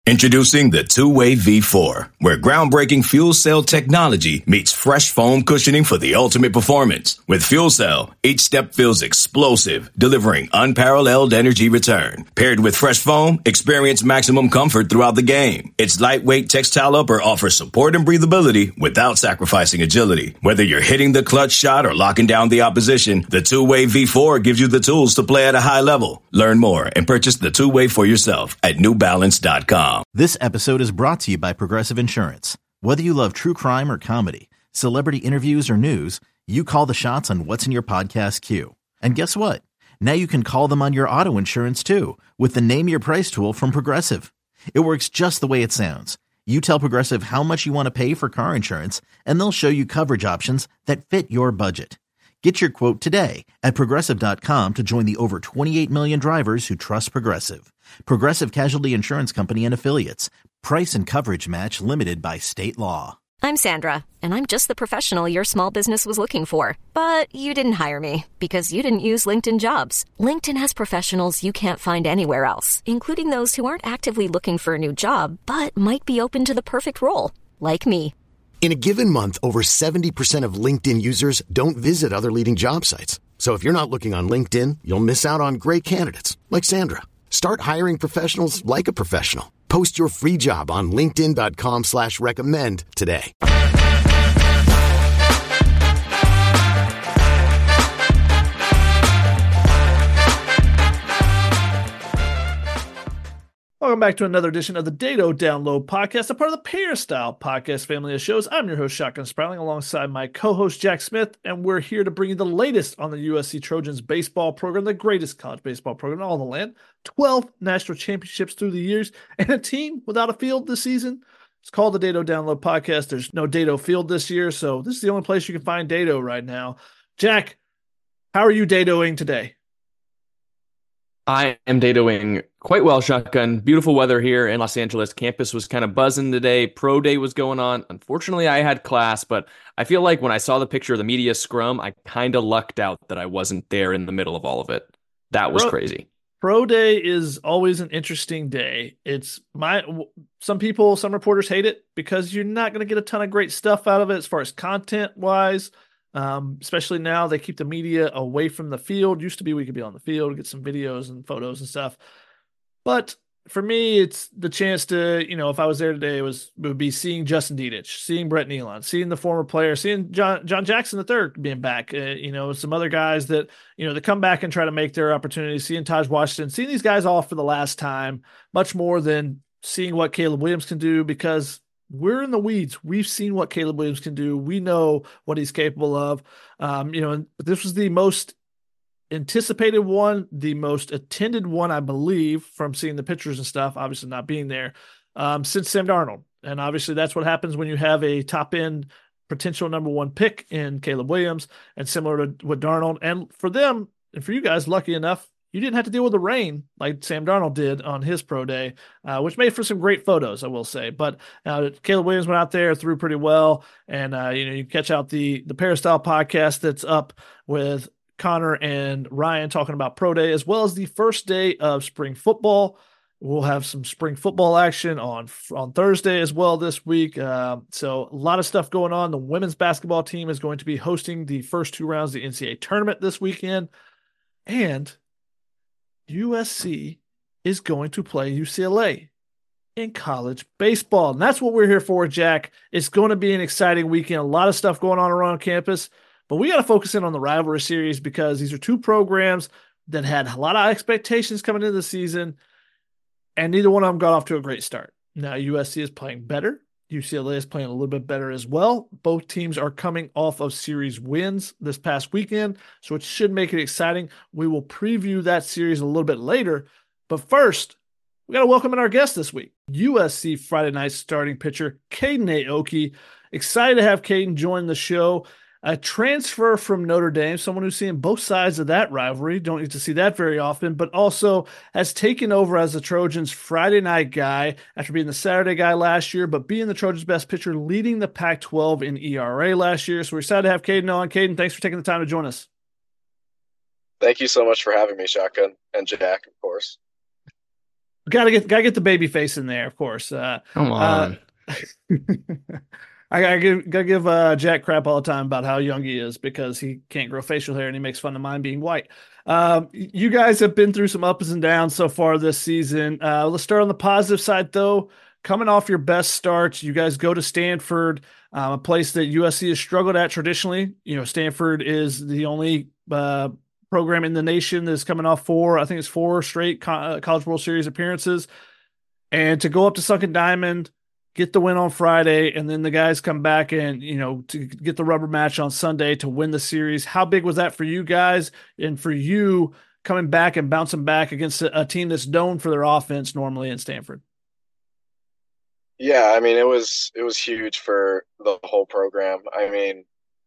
Introducing the Two-Way V4, where groundbreaking fuel cell technology meets fresh foam cushioning for the ultimate performance. With fuel cell, each step feels explosive, delivering unparalleled energy return. Paired with fresh foam, experience maximum comfort throughout the game. Its lightweight textile upper offers support and breathability without sacrificing agility. Whether you're hitting the clutch shot or locking down the opposition, the Two-Way V4 gives you the tools to play at a high level. Learn more and purchase the Two-Way for yourself at newbalance.com. This episode is brought to you by Progressive Insurance. Whether you love true crime or comedy, celebrity interviews or news, you call the shots on what's in your podcast queue. And guess what? Now you can call them on your auto insurance too with the Name Your Price tool from Progressive. It works just the way it sounds. You tell Progressive how much you want to pay for car insurance, and they'll show you coverage options that fit your budget. Get your quote today at Progressive.com to join the over 28 million drivers who trust Progressive. Progressive Casualty Insurance Company and Affiliates. Price and coverage match limited by state law. I'm Sandra, and I'm just the professional your small business was looking for. But you didn't hire me because you didn't use LinkedIn Jobs. LinkedIn has professionals you can't find anywhere else, including those who aren't actively looking for a new job, but might be open to the perfect role, like me. In a given month, over 70% of LinkedIn users don't visit other leading job sites. So if you're not looking on LinkedIn, you'll miss out on great candidates like Sandra. Start hiring professionals like a professional. Post your free job on linkedin.com/recommend today. Welcome back to another edition of the Dado Download Podcast, a part of the Peristyle Podcast family of shows. I'm your host, Shotgun Sprouting, alongside my co-host, Jack Smith, and we're here to bring you the latest on the USC Trojans baseball program, the greatest college baseball program in all the land. 12 national championships through the years, and a team without a field this season. It's called the Dado Download Podcast. There's no Dado field this year, so this is the only place you can find Dado right now. Jack, how are you Dadoing today? I am Dadoing quite well, Shotgun. Beautiful weather here in Los Angeles. Campus was kind of buzzing today. Pro day was going on. Unfortunately, I had class, but I feel like when I saw the picture of the media scrum, I kind of lucked out that I wasn't there in the middle of all of it. That was crazy. Pro day is always an interesting day. Some reporters hate it because you're not going to get a ton of great stuff out of it as far as content wise. Especially now they keep the media away from the field. Used to be we could be on the field, get some videos and photos and stuff. But for me, it's the chance to, if I was there today, it would be seeing Justin Dedich, seeing Brett Nealon, seeing the former player, seeing John Jackson III being back, some other guys that, that come back and try to make their opportunities, seeing Taj Washington, seeing these guys all for the last time, much more than seeing what Caleb Williams can do, because we're in the weeds. We've seen what Caleb Williams can do. We know what he's capable of. This was the most anticipated one, the most attended one, I believe, from seeing the pictures and stuff, obviously not being there, since Sam Darnold. And obviously that's what happens when you have a top-end potential number one pick in Caleb Williams, and similar to what Darnold. And for them, and for you guys, lucky enough, you didn't have to deal with the rain like Sam Darnold did on his pro day, which made for some great photos, I will say. But Caleb Williams went out there, threw pretty well. And, you catch out the Peristyle podcast that's up with Connor and Ryan talking about pro day, as well as the first day of spring football. We'll have some spring football action on Thursday as well this week. So a lot of stuff going on. The women's basketball team is going to be hosting the first two rounds of the NCAA tournament this weekend. And USC is going to play UCLA in college baseball. And that's what we're here for, Jack. It's going to be an exciting weekend. A lot of stuff going on around campus. But we got to focus in on the rivalry series because these are two programs that had a lot of expectations coming into the season, and neither one of them got off to a great start. Now, USC is playing better. UCLA is playing a little bit better as well. Both teams are coming off of series wins this past weekend, so it should make it exciting. We will preview that series a little bit later. But first, we got to welcome in our guest this week, USC Friday night starting pitcher, Caden Aoki. Excited to have Caden join the show. A transfer from Notre Dame, someone who's seeing both sides of that rivalry. Don't get to see that very often, but also has taken over as the Trojans' Friday night guy after being the Saturday guy last year, but being the Trojans' best pitcher, leading the Pac-12 in ERA last year. So we're excited to have Caden on. Caden, thanks for taking the time to join us. Thank you so much for having me, Shotgun, and Jack, of course. Gotta get the baby face in there, of course. Come on. I gotta give Jack crap all the time about how young he is because he can't grow facial hair and he makes fun of mine being white. You guys have been through some ups and downs so far this season. Let's start on the positive side, though. Coming off your best starts, you guys go to Stanford, a place that USC has struggled at traditionally. You know, Stanford is the only program in the nation that's coming off I think it's four straight College World Series appearances. And to go up to Sunken Diamond, get the win on Friday, and then the guys come back and, to get the rubber match on Sunday to win the series. How big was that for you guys and for you coming back and bouncing back against a team that's known for their offense normally in Stanford? Yeah, I mean it was huge for the whole program. I mean,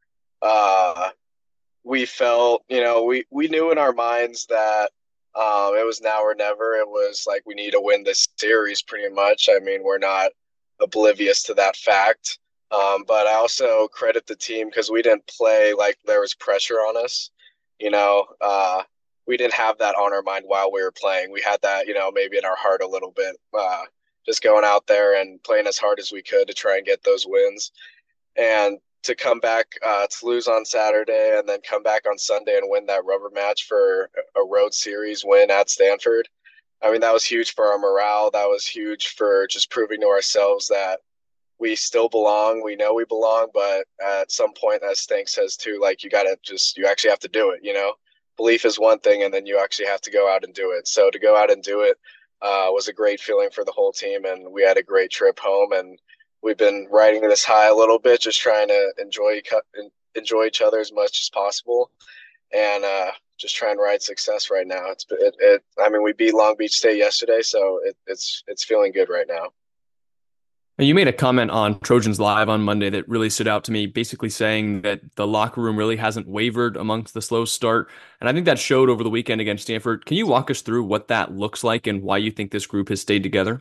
uh we felt, we knew in our minds that it was now or never. It was like we need to win this series pretty much. I mean, we're not oblivious to that fact. But I also credit the team because we didn't play like there was pressure on us. You know, we didn't have that on our mind while we were playing. We had that, maybe in our heart a little bit, just going out there and playing as hard as we could to try and get those wins. And to come back to lose on Saturday and then come back on Sunday and win that rubber match for a road series win at Stanford. I mean, that was huge for our morale. That was huge for just proving to ourselves that we still belong. We know we belong, but at some point that stink says too, like you actually have to do it, Belief is one thing, and then you actually have to go out and do it. So to go out and do it was a great feeling for the whole team, and we had a great trip home, and we've been riding this high a little bit, just trying to enjoy each other as much as possible, and just try and ride success right now. I mean, we beat Long Beach State yesterday, so it's feeling good right now. You made a comment on Trojans Live on Monday that really stood out to me, basically saying that the locker room really hasn't wavered amongst the slow start. And I think that showed over the weekend against Stanford. Can you walk us through what that looks like and why you think this group has stayed together?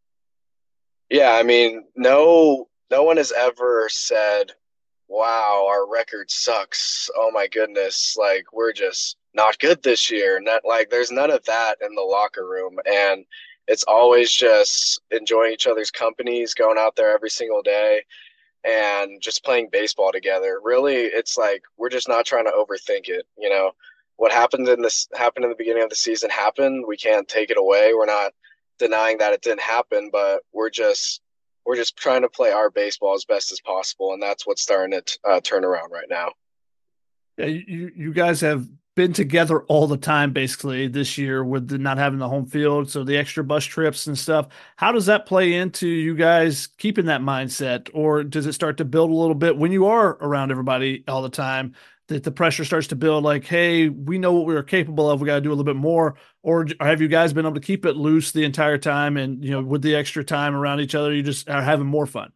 Yeah, I mean, no one has ever said, "Wow, our record sucks. Oh my goodness, like we're just not good this year." Not like there's none of that in the locker room, and it's always just enjoying each other's companies, going out there every single day, and just playing baseball together. Really, it's like we're just not trying to overthink it. What happened in the beginning of the season happened. We can't take it away. We're not denying that it didn't happen, but we're just trying to play our baseball as best as possible, and that's what's starting to turn around right now. Yeah, you guys have been together all the time basically this year with not having the home field, so the extra bus trips and stuff. How does that play into you guys keeping that mindset, or does it start to build a little bit when you are around everybody all the time, that the pressure starts to build like, hey, we know what we are capable of, we got to do a little bit more? Or have you guys been able to keep it loose the entire time, and with the extra time around each other, you just are having more fun?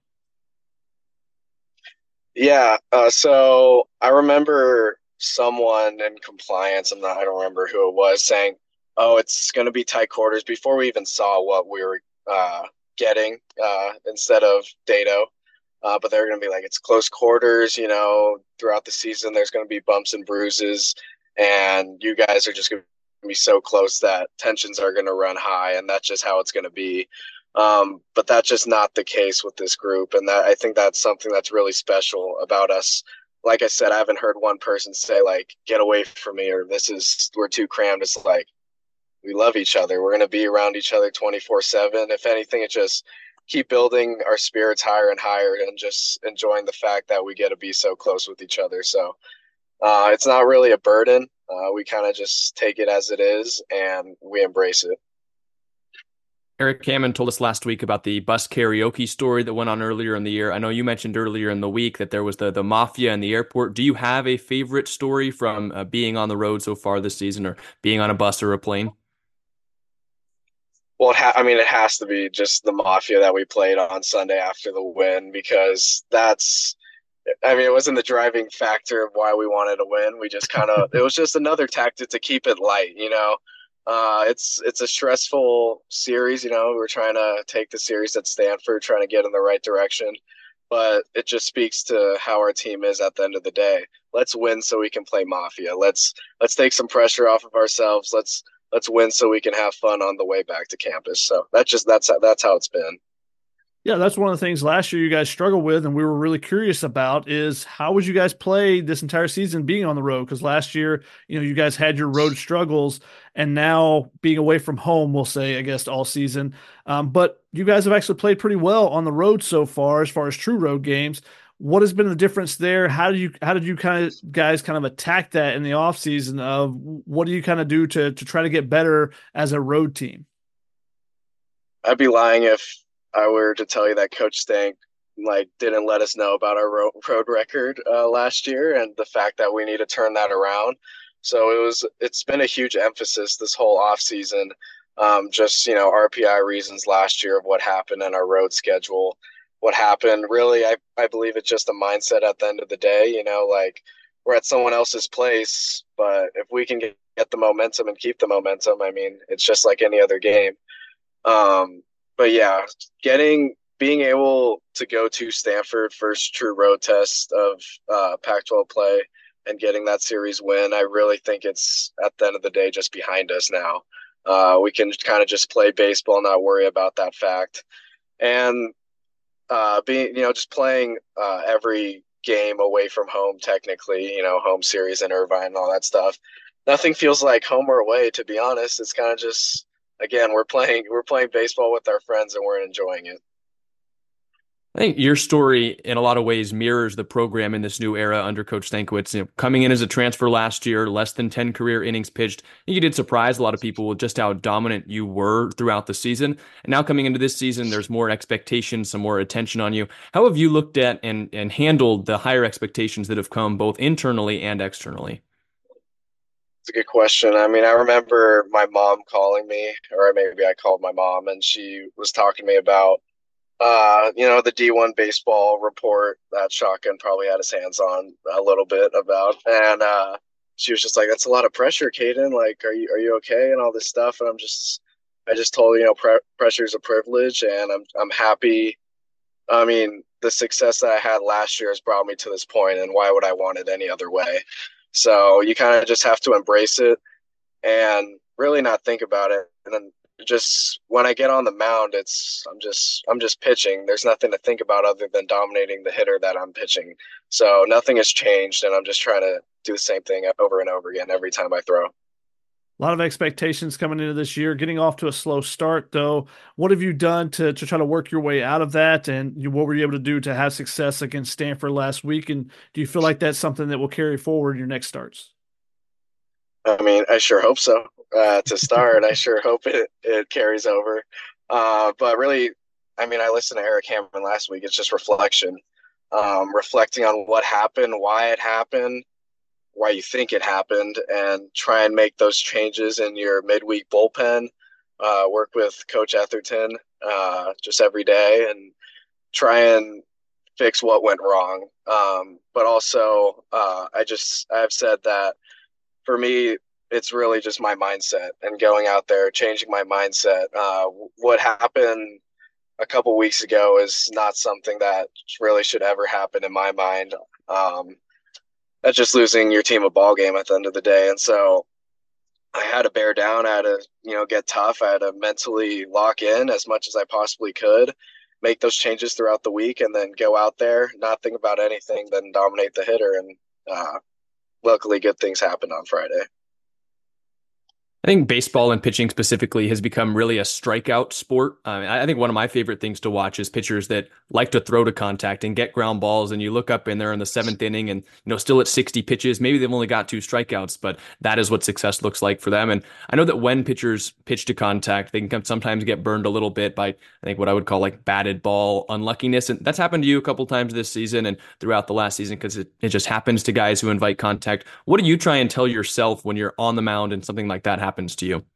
Yeah, so I remember someone in compliance, I don't remember who it was, saying, "Oh, it's going to be tight quarters," before we even saw what we were getting instead of Dato. But they're going to be like, it's close quarters, throughout the season. There's going to be bumps and bruises, and you guys are just going to be so close that tensions are going to run high, and that's just how it's going to be. But that's just not the case with this group, and I think that's something that's really special about us. Like I said, I haven't heard one person say like, "Get away from me," or we're too crammed. It's like we love each other. We're going to be around each other 24/7. If anything, it just keep building our spirits higher and higher, and just enjoying the fact that we get to be so close with each other. So it's not really a burden. We kind of just take it as it is, and we embrace it. Eric Hammond told us last week about the bus karaoke story that went on earlier in the year. I know you mentioned earlier in the week that there was the mafia in the airport. Do you have a favorite story from being on the road so far this season, or being on a bus or a plane? Well, it has to be just the mafia that we played on Sunday after the win, because it wasn't the driving factor of why we wanted to win. We just it was just another tactic to keep it light, it's a stressful series, we're trying to take the series at Stanford, trying to get in the right direction, but it just speaks to how our team is at the end of the day. Let's win so we can play mafia. Let's take some pressure off of ourselves. let's win so we can have fun on the way back to campus. So that's how it's been. Yeah, that's one of the things last year you guys struggled with, and we were really curious about is how would you guys play this entire season being on the road? Because last year, you guys had your road struggles, and now being away from home, we'll say, I guess, all season. But you guys have actually played pretty well on the road so far as true road games. What has been the difference there? How did you guys kind of attack that in the offseason of what do you kind of do to try to get better as a road team? I'd be lying if I were to tell you that Coach Stank didn't let us know about our road record last year and the fact that we need to turn that around. So it's been a huge emphasis this whole off season. Just RPI reasons last year of what happened in our road schedule. What happened really, I believe it's just a mindset at the end of the day. We're at someone else's place, but if we can get the momentum and keep the momentum, I mean, it's just like any other game. But yeah, being able to go to Stanford, first true road test of Pac-12 play, and getting that series win, I really think it's at the end of the day just behind us now. We can kind of just play baseball, not worry about that fact, and just playing every game away from home. Technically, home series in Irvine and all that stuff. Nothing feels like home or away, to be honest. It's kind of just, again, we're playing baseball with our friends and we're enjoying it. I think your story in a lot of ways mirrors the program in this new era under Coach Stankiewicz. Coming in as a transfer last year, less than 10 career innings pitched, you did surprise a lot of people with just how dominant you were throughout the season. And now coming into this season, there's more expectation, some more attention on you. How have you looked at and handled the higher expectations that have come both internally and externally? It's a good question. I mean, I remember my mom calling me, or maybe I called my mom, and she was talking to me about the D1 baseball report that Shotgun probably had his hands on a little bit about. And she was just like, that's a lot of pressure, Caden. Like, are you okay? And all this stuff. And I just told her, pressure is a privilege, and I'm happy. I mean, the success that I had last year has brought me to this point, and why would I want it any other way? So you kind of just have to embrace it and really not think about it. And then just when I get on the mound, I'm just pitching. There's nothing to think about other than dominating the hitter that I'm pitching. So nothing has changed, and I'm just trying to do the same thing over and over again every time I throw. A lot of expectations coming into this year, getting off to a slow start, though. What have you done to try to work your way out of that? And what were you able to do to have success against Stanford last week? And do you feel like that's something that will carry forward in your next starts? I mean, I sure hope so. To start, I sure hope it carries over. But really, I mean, I listened to Eric Hammond last week. It's just reflection, reflecting on what happened, why it happened, why you think it happened, and try and make those changes in your midweek bullpen. Work with Coach Etherton just every day and try and fix what went wrong. But also, I've said that for me, it's really just my mindset and going out there, changing my mindset. What happened a couple weeks ago is not something that really should ever happen in my mind. That's just losing your team a ball game at the end of the day. And so I had to bear down. I had to, get tough. I had to mentally lock in as much as I possibly could, make those changes throughout the week, and then go out there, not think about anything, then dominate the hitter. And luckily good things happened on Friday. I think baseball and pitching specifically has become really a strikeout sport. I think one of my favorite things to watch is pitchers that like to throw to contact and get ground balls. And you look up and they're in the seventh inning and, still at 60 pitches. Maybe they've only got 2 strikeouts, but that is what success looks like for them. And I know that when pitchers pitch to contact, they can sometimes get burned a little bit by, I think, what I would call like batted ball unluckiness. And that's happened to you a couple times this season and throughout the last season because it just happens to guys who invite contact. What do you try and tell yourself when you're on the mound and something like that happens to you?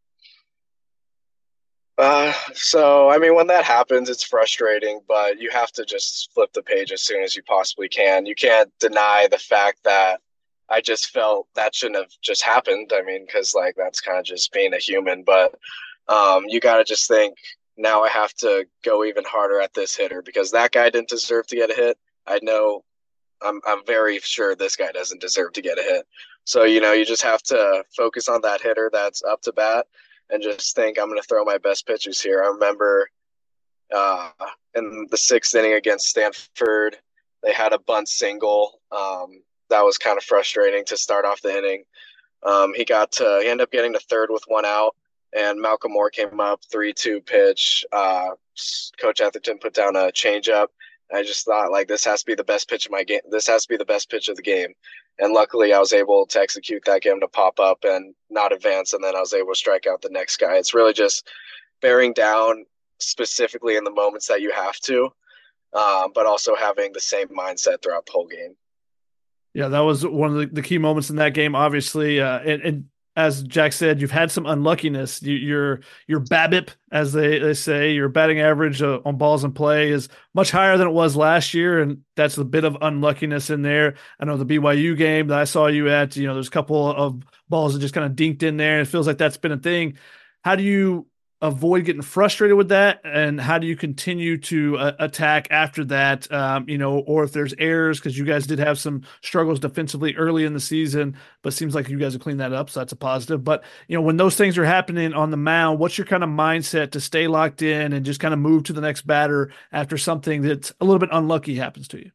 So, I mean, when that happens, it's frustrating, but you have to just flip the page as soon as you possibly can. You can't deny the fact that I just felt that shouldn't have just happened. I mean, because that's kind of just being a human, but you got to just think, now I have to go even harder at this hitter because that guy didn't deserve to get a hit. I know I'm very sure this guy doesn't deserve to get a hit. So, you just have to focus on that hitter that's up to bat and just think, I'm going to throw my best pitches here. I remember uh, in the sixth inning against Stanford, they had a bunt single. That was kind of frustrating to start off the inning. He ended up getting to third with one out, and Malcolm Moore came up, 3-2 pitch. Coach Atherton put down a changeup. I just thought, like, this has to be the best pitch of my game. This has to be the best pitch of the game. And luckily, I was able to execute that, get him to pop up and not advance, and then I was able to strike out the next guy. It's really just bearing down specifically in the moments that you have to, but also having the same mindset throughout the whole game. Yeah, that was one of the key moments in that game, obviously. And as Jack said, you've had some unluckiness. Your BABIP, as they say, your batting average on balls in play is much higher than it was last year, and that's a bit of unluckiness in there. I know the BYU game that I saw you at, there's a couple of balls that just kind of dinked in there. It feels like that's been a thing. How do you avoid getting frustrated with that, and how do you continue to attack after that? Or if there's errors, because you guys did have some struggles defensively early in the season, but it seems like you guys have cleaned that up, so that's a positive. But when those things are happening on the mound, what's your kind of mindset to stay locked in and just kind of move to the next batter after something that's a little bit unlucky happens to you?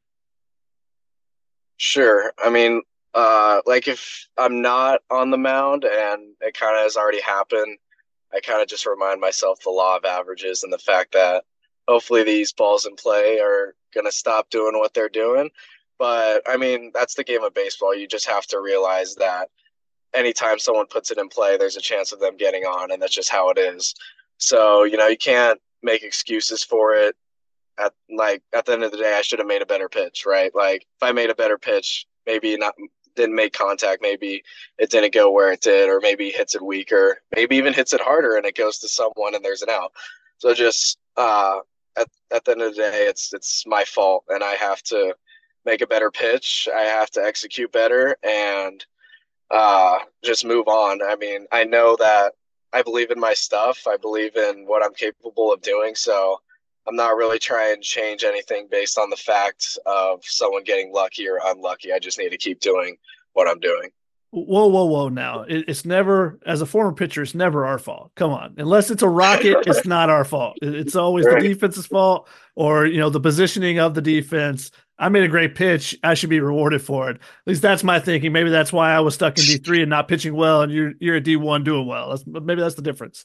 Sure. I mean, like if I'm not on the mound and it kind of has already happened, I kind of just remind myself the law of averages and the fact that hopefully these balls in play are going to stop doing what they're doing. But I mean, that's the game of baseball. You just have to realize that anytime someone puts it in play, there's a chance of them getting on, and that's just how it is. So, you can't make excuses for it. At the end of the day, I should have made a better pitch, right? Like if I made a better pitch, maybe not didn't make contact, maybe it didn't go where it did, or maybe hits it weaker, maybe even hits it harder and it goes to someone and there's an out. So just at the end of the day, it's my fault, and I have to make a better pitch. I have to execute better and just move on. I mean, I know that I believe in my stuff. I believe in what I'm capable of doing. So I'm not really trying to change anything based on the fact of someone getting lucky or unlucky. I just need to keep doing what I'm doing. Whoa. Now, it's never, as a former pitcher, it's never our fault. Come on. Unless it's a rocket, it's not our fault. It's always Right. the defense's fault, or, the positioning of the defense. I made a great pitch. I should be rewarded for it. At least that's my thinking. Maybe that's why I was stuck in D3 and not pitching well, and you're at D1 doing well. Maybe that's the difference.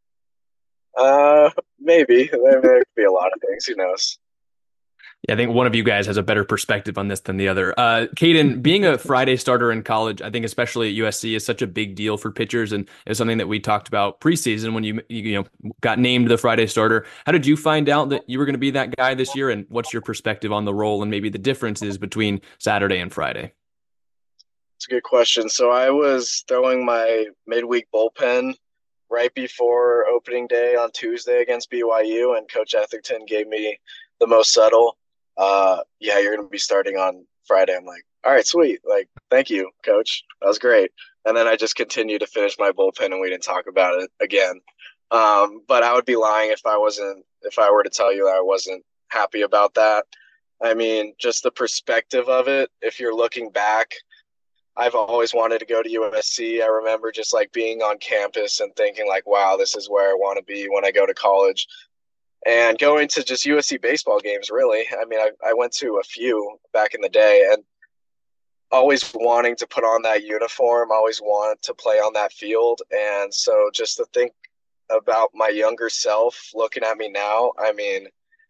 Maybe. There could be a lot of things. Who knows? Yeah, I think one of you guys has a better perspective on this than the other. Caden, being a Friday starter in college, I think especially at USC, is such a big deal for pitchers, and is something that we talked about preseason when you got named the Friday starter. How did you find out that you were going to be that guy this year, and what's your perspective on the role and maybe the differences between Saturday and Friday? It's a good question. So I was throwing my midweek bullpen right before opening day on Tuesday against BYU, and Coach Atherton gave me the most subtle. Yeah, you're going to be starting on Friday. I'm like, all right, sweet. Like, thank you, Coach. That was great. And then I just continued to finish my bullpen, and we didn't talk about it again. But I would be lying if I were to tell you that I wasn't happy about that. I mean, just the perspective of it, if you're looking back, I've always wanted to go to USC. I remember just like being on campus and thinking like, wow, this is where I want to be when I go to college. And going to just USC baseball games, really. I mean, I went to a few back in the day, and always wanting to put on that uniform, always want to play on that field. And so just to think about my younger self looking at me now, I mean,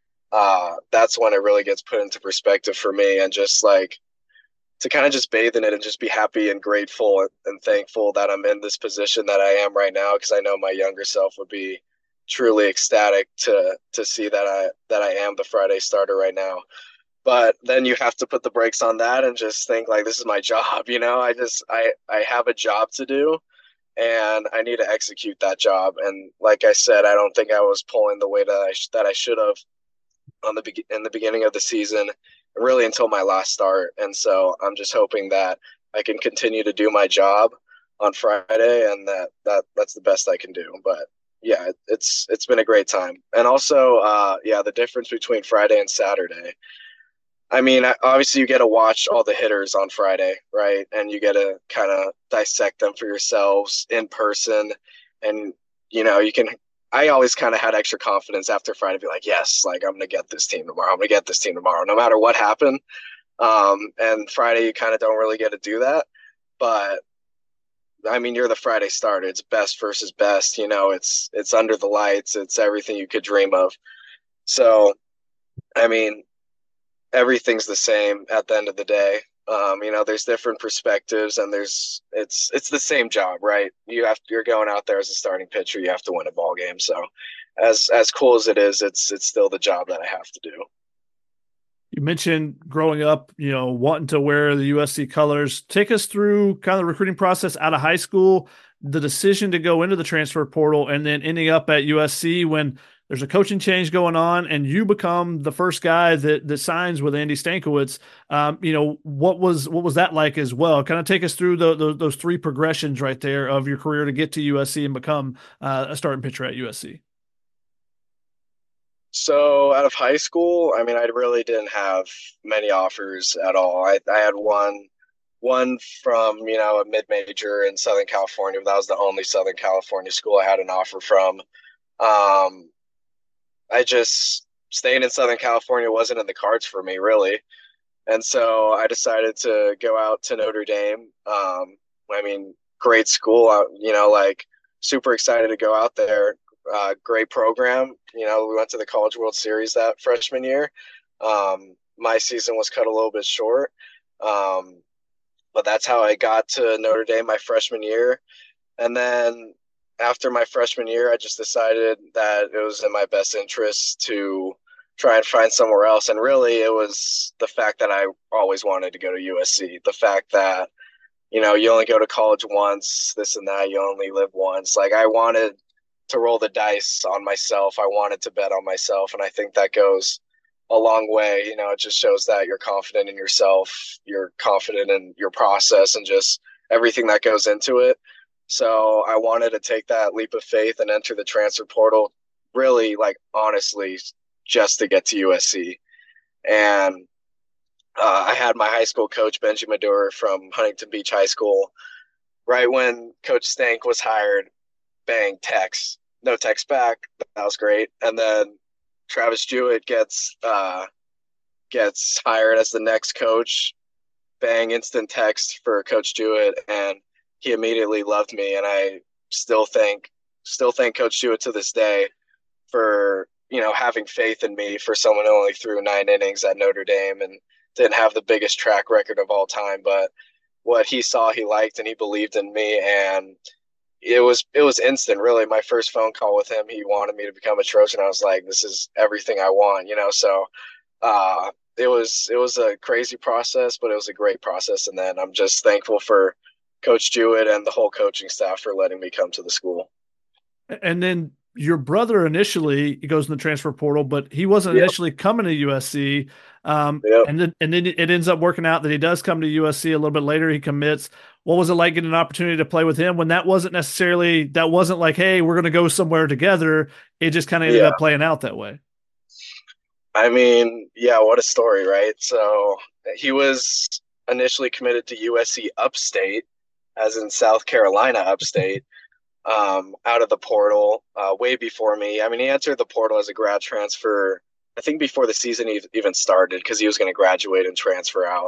that's when it really gets put into perspective for me, and just like to kind of just bathe in it and just be happy and grateful and thankful that I'm in this position that I am right now, because I know my younger self would be truly ecstatic to see that I am the Friday starter right now. But then you have to put the brakes on that and just think like, this is my job. I have a job to do, and I need to execute that job. And like I said, I don't think I was pulling the way that I should have in the beginning of the season, really until my last start. And so I'm just hoping that I can continue to do my job on Friday, and that's the best I can do. But yeah, it's been a great time. And also, the difference between Friday and Saturday. I mean, obviously you get to watch all the hitters on Friday, right? And you get to kind of dissect them for yourselves in person. And, you can, I always kind of had extra confidence after Friday, be like, yes, like I'm going to get this team tomorrow. I'm going to get this team tomorrow, no matter what happened. And Friday, you kind of don't really get to do that. But I mean, you're the Friday starter. It's best versus best. It's under the lights. It's everything you could dream of. So, I mean, everything's the same at the end of the day. There's different perspectives, and it's the same job, right? You're going out there as a starting pitcher. You have to win a ball game. So, as cool as it is, it's still the job that I have to do. You mentioned growing up, wanting to wear the USC colors. Take us through kind of the recruiting process out of high school, the decision to go into the transfer portal, and then ending up at USC when there's a coaching change going on and you become the first guy that signs with Andy Stankiewicz. What was that like as well? Kind of take us through those three progressions right there of your career to get to USC and become a starting pitcher at USC. So out of high school, I mean, I really didn't have many offers at all. I had one from, a mid-major in Southern California, but that was the only Southern California school I had an offer from. I just staying in Southern California wasn't in the cards for me, really. And so I decided to go out to Notre Dame. I mean, great school, like super excited to go out there. Great program. We went to the College World Series that freshman year. My season was cut a little bit short. But that's how I got to Notre Dame my freshman year. And then after my freshman year, I just decided that it was in my best interest to try and find somewhere else. And really, it was the fact that I always wanted to go to USC. The fact that, you only go to college once, this and that, you only live once. Like, I wanted to roll the dice on myself. I wanted to bet on myself. And I think that goes a long way. It just shows that you're confident in yourself, you're confident in your process and just everything that goes into it. So I wanted to take that leap of faith and enter the transfer portal, really, like, honestly, just to get to USC. And I had my high school coach, Benji Madure from Huntington Beach High School. Right when Coach Stank was hired, bang, text. No text back. That was great. And then Travis Jewett gets hired as the next coach. Bang, instant text for Coach Jewett, and he immediately loved me. And I still thank Coach Jewett to this day for having faith in me, for someone who only threw 9 innings at Notre Dame and didn't have the biggest track record of all time, but what he saw, he liked, and he believed in me. And it was instant, really. My first phone call with him, he wanted me to become a Trojan. I was like, this is everything I want, so it was a crazy process, but it was a great process. And then I'm just thankful for Coach Jewett and the whole coaching staff for letting me come to the school. And then your brother initially goes in the transfer portal, but he wasn't initially coming to USC. And then it ends up working out that he does come to USC a little bit later. He commits. What was it like getting an opportunity to play with him when that wasn't like, hey, we're going to go somewhere together. It just kind of ended up playing out that way. I mean, what a story, right? So he was initially committed to USC Upstate, as in South Carolina Upstate, out of the portal way before me. I mean, he entered the portal as a grad transfer, I think before the season even started, because he was going to graduate and transfer out.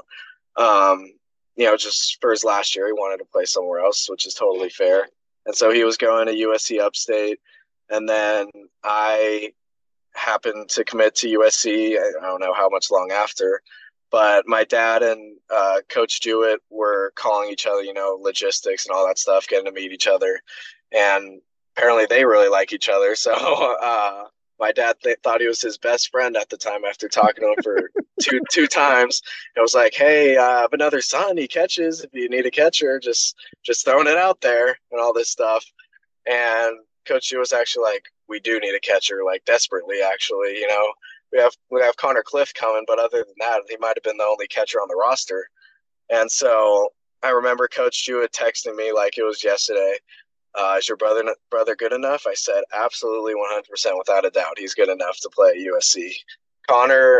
Just for his last year, he wanted to play somewhere else, which is totally fair. And so he was going to USC Upstate. And then I happened to commit to USC. I don't know how much long after, but my dad and Coach Jewett were calling each other, logistics and all that stuff, getting to meet each other. And apparently they really like each other. So my dad thought he was his best friend at the time after talking to him for two times. It was like, hey, I have another son. He catches. If you need a catcher, just throwing it out there and all this stuff. And Coach Jewett was actually like, we do need a catcher, like desperately, actually. We have Connor Cliff coming, but other than that, he might have been the only catcher on the roster. And so I remember Coach Jewett texting me like it was yesterday. Is your brother good enough? I said, absolutely, 100%, without a doubt. He's good enough to play at USC. Connor,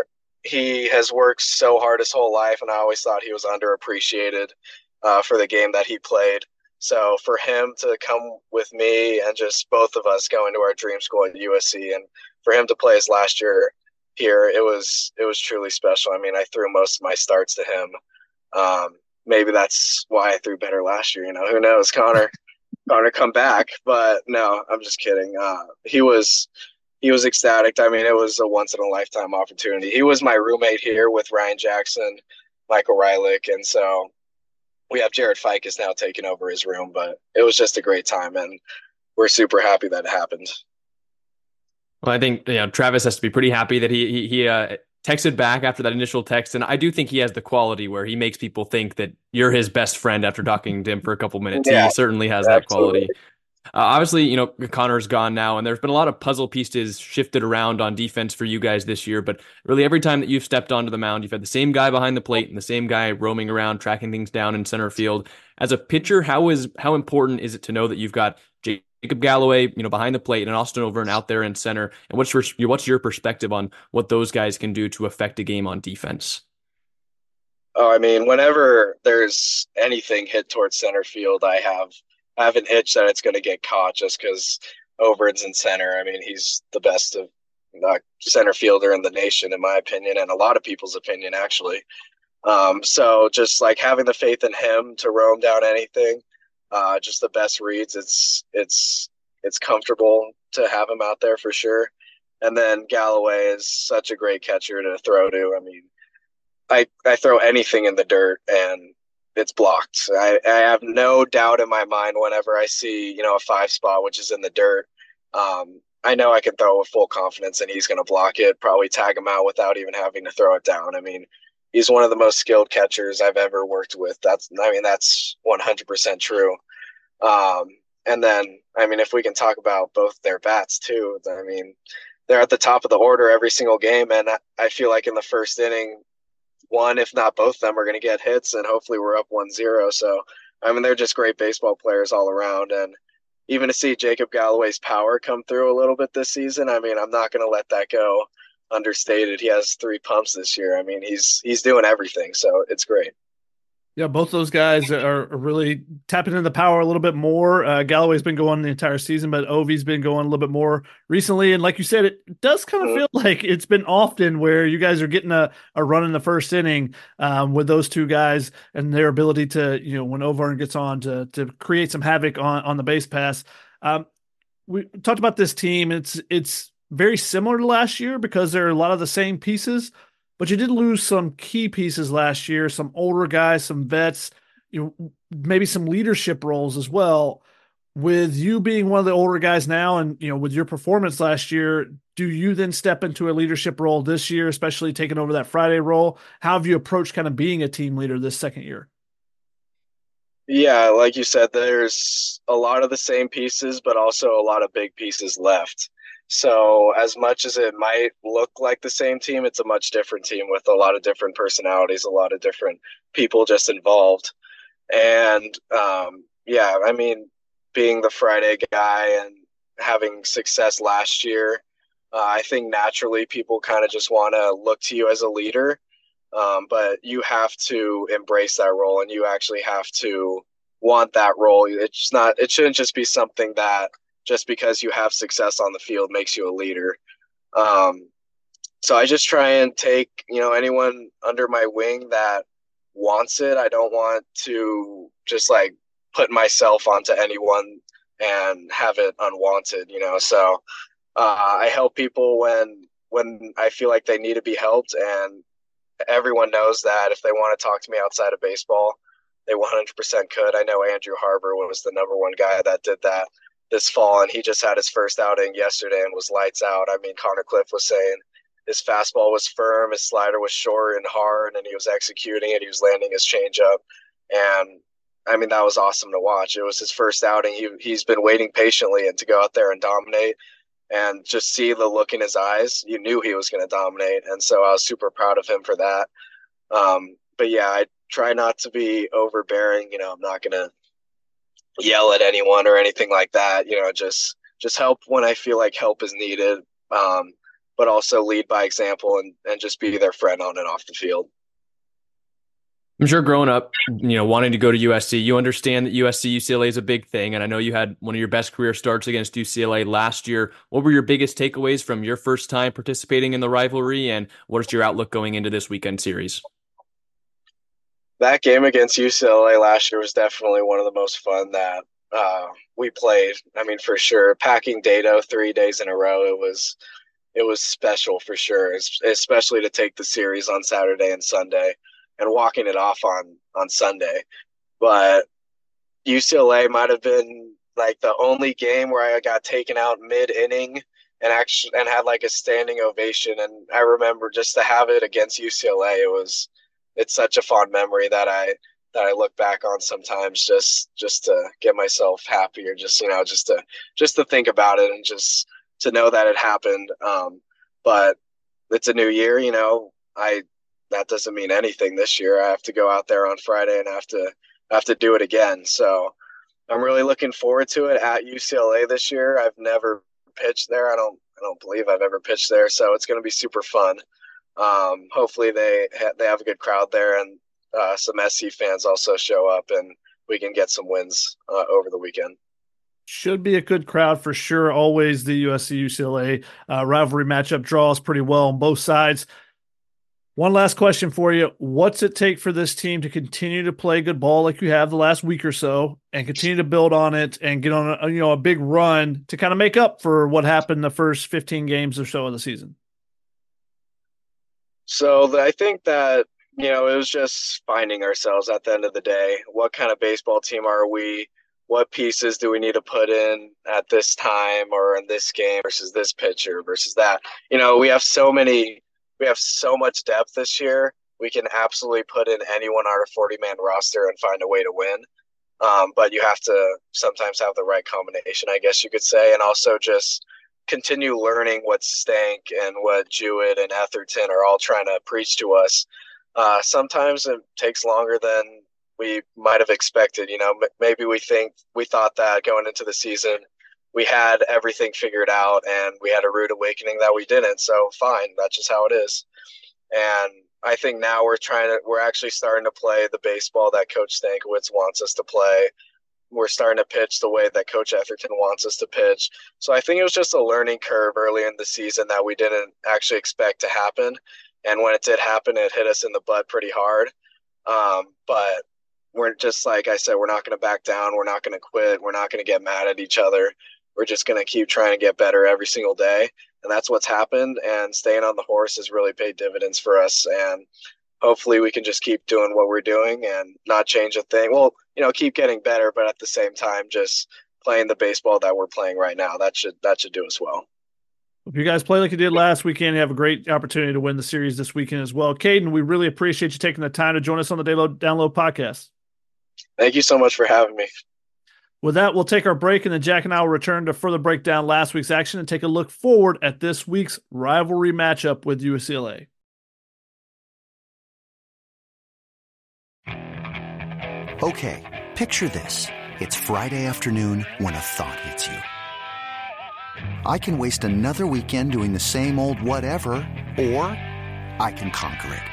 he has worked so hard his whole life, and I always thought he was underappreciated for the game that he played. So for him to come with me and just both of us going to our dream school at USC, and for him to play his last year here, it was truly special. I mean, I threw most of my starts to him. Maybe that's why I threw better last year. Who knows? Connor come back, but no, I'm just kidding. He was ecstatic. I mean, it was a once in a lifetime opportunity. He was my roommate here with Ryan Jackson, Michael Rylick, and so we have Jared Fikes now taking over his room. But it was just a great time, and we're super happy that it happened. Well, I think Travis has to be pretty happy that he texted back after that initial text, and I do think he has the quality where he makes people think that you're his best friend after talking to him for a couple minutes. Yeah, he certainly has that quality. Obviously, Connor's gone now, and there's been a lot of puzzle pieces shifted around on defense for you guys this year. But really, every time that you've stepped onto the mound, you've had the same guy behind the plate and the same guy roaming around, tracking things down in center field. As a pitcher, how important is it to know that you've got Jacob Galloway, behind the plate, and Austin Overin out there in center? And what's your perspective on what those guys can do to affect a game on defense? Oh, I mean, whenever there's anything hit towards center field, I have an itch that it's going to get caught just because Overin's in center. I mean, he's the best of center fielder in the nation, in my opinion, and a lot of people's opinion, actually. So just like having the faith in him to roam down anything, just the best reads. It's comfortable to have him out there for sure. And then Galloway is such a great catcher to throw to. I mean, I throw anything in the dirt and it's blocked. I have no doubt in my mind whenever I see, a 5 spot, which is in the dirt. I know I can throw with full confidence and he's going to block it, probably tag him out without even having to throw it down. I mean, he's one of the most skilled catchers I've ever worked with. That's 100% true. And then, I mean, if we can talk about both their bats too, I mean, they're at the top of the order every single game. And I feel like in the first inning, one, if not both of them, are going to get hits, and hopefully we're up 1-0. So, I mean, they're just great baseball players all around. And even to see Jacob Galloway's power come through a little bit this season, I mean, I'm not going to let that go understated. He has 3 pumps this year. I mean, he's doing everything. So it's great. Yeah, both those guys are really tapping into the power a little bit more. Galloway's been going the entire season, but Ovi's been going a little bit more recently. And like you said, it does kind of feel like it's been often where you guys are getting a run in the first inning with those two guys and their ability to, when Overin gets on to create some havoc on the base pass. We talked about this team. It's very similar to last year because there are a lot of the same pieces. But you did lose some key pieces last year, some older guys, some vets, maybe some leadership roles as well. With you being one of the older guys now and, with your performance last year, do you then step into a leadership role this year, especially taking over that Friday role? How have you approached kind of being a team leader this second year? Yeah, like you said, there's a lot of the same pieces, but also a lot of big pieces left. So as much as it might look like the same team, it's a much different team with a lot of different personalities, a lot of different people just involved. And yeah, I mean, being the Friday guy and having success last year, I think naturally people kind of just want to look to you as a leader. But you have to embrace that role and you actually have to want that role. It shouldn't just be something that just because you have success on the field makes you a leader. So I just try and take, anyone under my wing that wants it. I don't want to just like put myself onto anyone and have it unwanted, So I help people when I feel like they need to be helped, and everyone knows that if they want to talk to me outside of baseball, they 100% could. I know Andrew Harbour was the #1 guy that did that this fall, and he just had his first outing yesterday and was lights out. I mean, Connor Cliff was saying his fastball was firm, his slider was short and hard, and he was executing it. He was landing his changeup, and I mean, that was awesome to watch. It was his first outing. He's been waiting patiently, and to go out there and dominate and just see the look in his eyes, you knew he was going to dominate, and so I was super proud of him for that. But yeah, I try not to be overbearing. I'm not going to yell at anyone or anything like that, just help when I feel like help is needed. but also lead by example and just be their friend on and off the field. I'm sure growing up, wanting to go to USC, you understand that USC-UCLA is a big thing. And I know you had one of your best career starts against UCLA last year. What were your biggest takeaways from your first time participating in the rivalry? And what is your outlook going into this weekend series? That game against UCLA last year was definitely one of the most fun that we played. I mean, for sure, packing Dato 3 days in a row, it was special for sure, especially to take the series on Saturday and Sunday and walking it off on Sunday. But UCLA might have been like the only game where I got taken out mid-inning and had like a standing ovation. And I remember just to have it against UCLA, it's such a fond memory that I look back on sometimes just to get myself happy, or just to think about it and just to know that it happened. But it's a new year, that doesn't mean anything this year. I have to go out there on Friday and have to do it again. So I'm really looking forward to it at UCLA this year. I've never pitched there. I don't believe I've ever pitched there. So it's going to be super fun. Hopefully they have a good crowd there, and some SC fans also show up, and we can get some wins over the weekend. Should be a good crowd for sure. Always the USC-UCLA rivalry matchup draws pretty well on both sides. One last question for you. What's it take for this team to continue to play good ball like you have the last week or so, and continue to build on it and get on a big run to kind of make up for what happened the first 15 games or so of the season? So I think that, it was just finding ourselves at the end of the day. What kind of baseball team are we? What pieces do we need to put in at this time or in this game versus this pitcher versus that? We have so much depth this year. We can absolutely put in anyone on our 40-man roster and find a way to win. But you have to sometimes have the right combination, I guess you could say, and also just continue learning what Stank and what Jewett and Etherton are all trying to preach to us. Sometimes it takes longer than we might have expected. Maybe we thought that going into the season we had everything figured out and we had a rude awakening that we didn't. So fine, that's just how it is. And I think now we're actually starting to play the baseball that Coach Stankiewicz wants us to play. We're starting to pitch the way that Coach Etherton wants us to pitch. So I think it was just a learning curve early in the season that we didn't actually expect to happen. And when it did happen, it hit us in the butt pretty hard. But we're just, like I said, we're not going to back down. We're not going to quit. We're not going to get mad at each other. We're just going to keep trying to get better every single day. And that's what's happened. And staying on the horse has really paid dividends for us. And hopefully we can just keep doing what we're doing and not change a thing. Well, keep getting better, but at the same time, just playing the baseball that we're playing right now. That should do us well. If you guys play like you did last weekend, you have a great opportunity to win the series this weekend as well. Caden, we really appreciate you taking the time to join us on the Download podcast. Thank you so much for having me. With that, we'll take our break, and then Jack and I will return to further break down last week's action and take a look forward at this week's rivalry matchup with UCLA. Okay, picture this. It's Friday afternoon when a thought hits you. I can waste another weekend doing the same old whatever, or I can conquer it.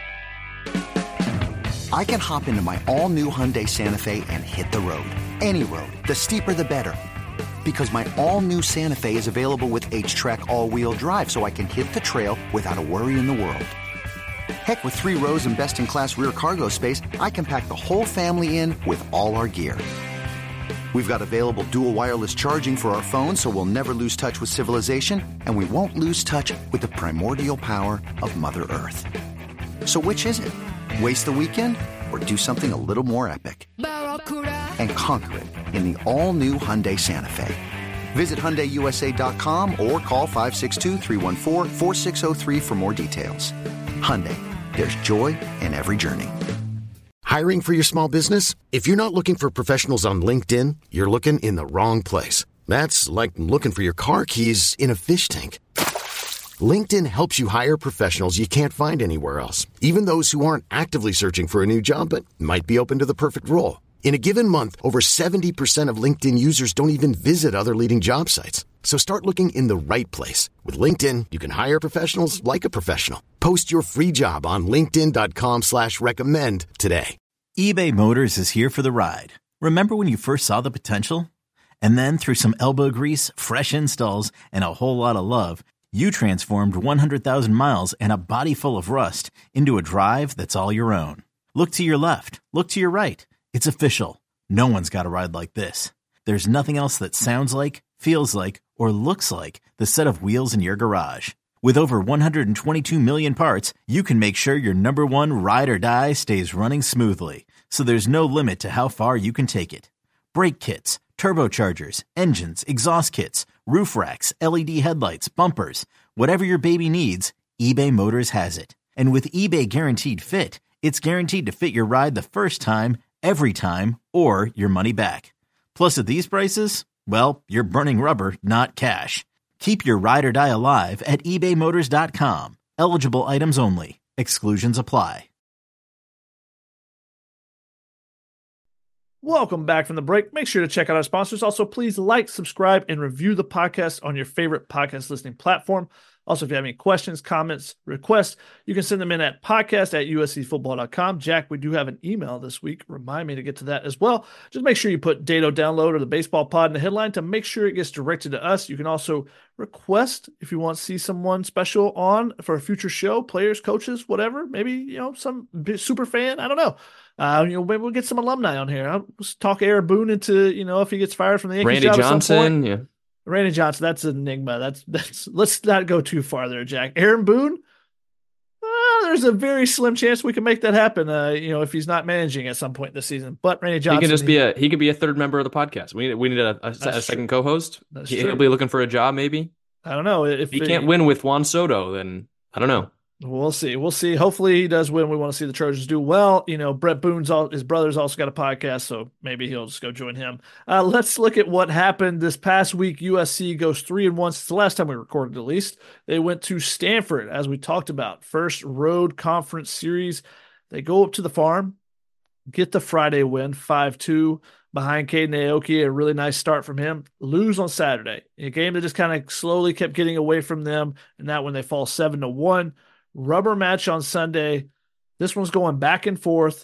I can hop into my all-new Hyundai Santa Fe and hit the road. Any road. The steeper, the better. Because my all-new Santa Fe is available with H-Track all-wheel drive, so I can hit the trail without a worry in the world. Heck, with 3 rows and best-in-class rear cargo space, I can pack the whole family in with all our gear. We've got available dual wireless charging for our phones, so we'll never lose touch with civilization, and we won't lose touch with the primordial power of Mother Earth. So which is it? Waste the weekend or do something a little more epic? And conquer it in the all-new Hyundai Santa Fe. Visit HyundaiUSA.com or call 562-314-4603 for more details. Hyundai, there's joy in every journey. Hiring for your small business? If you're not looking for professionals on LinkedIn, you're looking in the wrong place. That's like looking for your car keys in a fish tank. LinkedIn helps you hire professionals you can't find anywhere else, even those who aren't actively searching for a new job but might be open to the perfect role. In a given month, over 70% of LinkedIn users don't even visit other leading job sites. So start looking in the right place. With LinkedIn, you can hire professionals like a professional. Post your free job on linkedin.com/recommend today. eBay Motors is here for the ride. Remember when you first saw the potential? And then through some elbow grease, fresh installs, and a whole lot of love, you transformed 100,000 miles and a body full of rust into a drive that's all your own. Look to your left. Look to your right. It's official. No one's got a ride like this. There's nothing else that sounds like, feels like, or looks like the set of wheels in your garage. With over 122 million parts, you can make sure your number one ride or die stays running smoothly. So there's no limit to how far you can take it. Brake kits, turbochargers, engines, exhaust kits, roof racks, LED headlights, bumpers, whatever your baby needs, eBay Motors has it. And with eBay Guaranteed Fit, it's guaranteed to fit your ride the first time, every time, or your money back. Plus, at these prices, well, you're burning rubber, not cash. Keep your ride or die alive at ebaymotors.com. Eligible items only. Exclusions apply. Welcome back from the break. Make sure to check out our sponsors. Also, please like, subscribe, and review the podcast on your favorite podcast listening platform. Also, if you have any questions, comments, requests, you can send them in at podcast@uscfootball.com. Jack, we do have an email this week. Remind me to get to that as well. Just make sure you put Dado Download or the Baseball Pod in the headline to make sure it gets directed to us. You can also request if you want to see someone special on for a future show, players, coaches, whatever. Maybe, some super fan. I don't know. Maybe we'll get some alumni on here. I'll talk Aaron Boone into, if he gets fired from the Yankees. Randy Johnson, yeah. Randy Johnson, that's an enigma. That's let's not go too far there, Jack. Aaron Boone, there's a very slim chance we can make that happen. If he's not managing at some point this season. But Randy Johnson, he could be a third member of the podcast. We need a second co-host. He'll be looking for a job, maybe. I don't know if he can't win with Juan Soto. Then I don't know. We'll see. Hopefully he does win. We want to see the Trojans do well. Brett Boone's his brother's also got a podcast, so maybe he'll just go join him. Let's look at what happened this past week. USC goes 3-1 since the last time we recorded, at least. They went to Stanford, as we talked about. First road conference series. They go up to the Farm, get the Friday win, 5-2 behind Caden Aoki. A really nice start from him. Lose on Saturday. A game that just kind of slowly kept getting away from them, and that when they fall 7-1. Rubber match on Sunday. This one's going back and forth,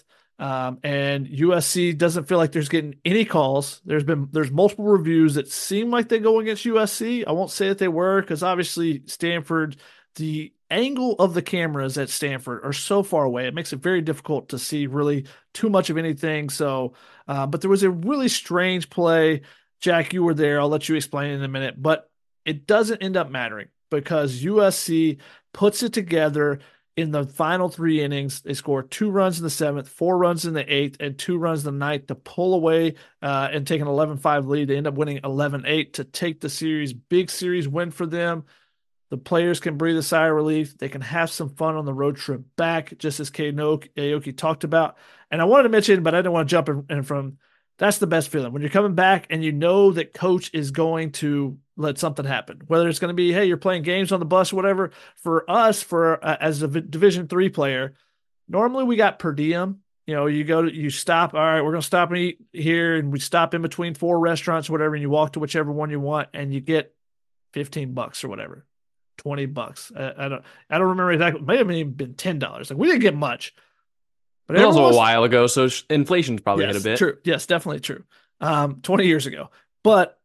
and USC doesn't feel like there's getting any calls. There's multiple reviews that seem like they go against USC. I won't say that they were, because obviously Stanford, the angle of the cameras at Stanford are so far away. It makes it very difficult to see really too much of anything. So, but there was a really strange play. Jack, you were there. I'll let you explain it in a minute, but it doesn't end up mattering because USC puts it together in the final 3 innings. They score 2 runs in the 7th, 4 runs in the 8th, and 2 runs in the 9th to pull away and take an 11-5 lead. They end up winning 11-8 to take the series. Big series win for them. The players can breathe a sigh of relief. They can have some fun on the road trip back, just as Caden Aoki talked about. And I wanted to mention, but I didn't want to jump in from, that's the best feeling. When you're coming back and you know that coach is going to let something happen, whether it's going to be, hey, you're playing games on the bus or whatever. For us, as a Division III player, normally we got per diem. You stop. All right, we're going to stop and eat here, and we stop in between 4 restaurants or whatever, and you walk to whichever one you want, and you get $15 or whatever, $20. I don't remember exactly. It may have even been $10. Like, we didn't get much. But it was also a while ago, so inflation's probably hit a bit. True. Yes, definitely true. 20 years ago. But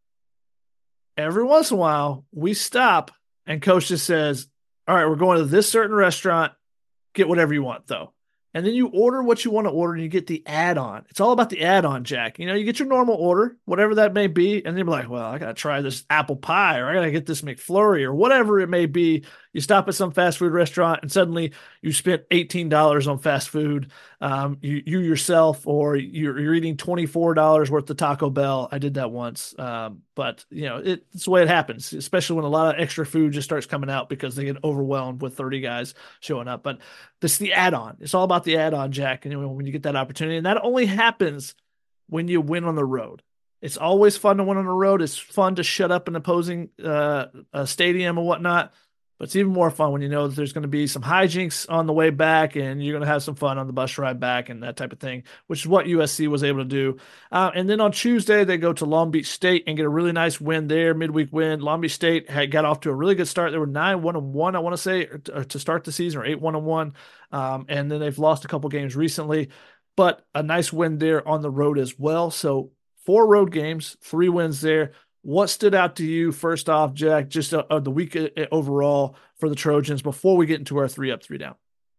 every once in a while, we stop, and coach just says, all right, we're going to this certain restaurant. Get whatever you want, though. And then you order what you want to order, and you get the add-on. It's all about the add-on, Jack. You get your normal order, whatever that may be, and then you're like, well, I got to try this apple pie, or I got to get this McFlurry, or whatever it may be. You stop at some fast food restaurant, and suddenly you spent $18 on fast food. You yourself, or you're eating $24 worth of Taco Bell. I did that once. But it's the way it happens, especially when a lot of extra food just starts coming out because they get overwhelmed with 30 guys showing up. But this is the add-on. It's all about the add-on, Jack. And when you get that opportunity, and that only happens when you win on the road. It's always fun to win on the road. It's fun to shut up an opposing stadium and whatnot. But it's even more fun when you know that there's going to be some hijinks on the way back and you're going to have some fun on the bus ride back and that type of thing, which is what USC was able to do. And then on Tuesday, they go to Long Beach State and get a really nice win there, midweek win. Long Beach State had got off to a really good start. They were 9-1-1, I want to say, to start the season, or 8-1-1. And then they've lost a couple games recently, but a nice win there on the road as well. So 4 road games, 3 wins there. What stood out to you, first off, Jack, just of the week overall for the Trojans before we get into our 3 up, 3 down?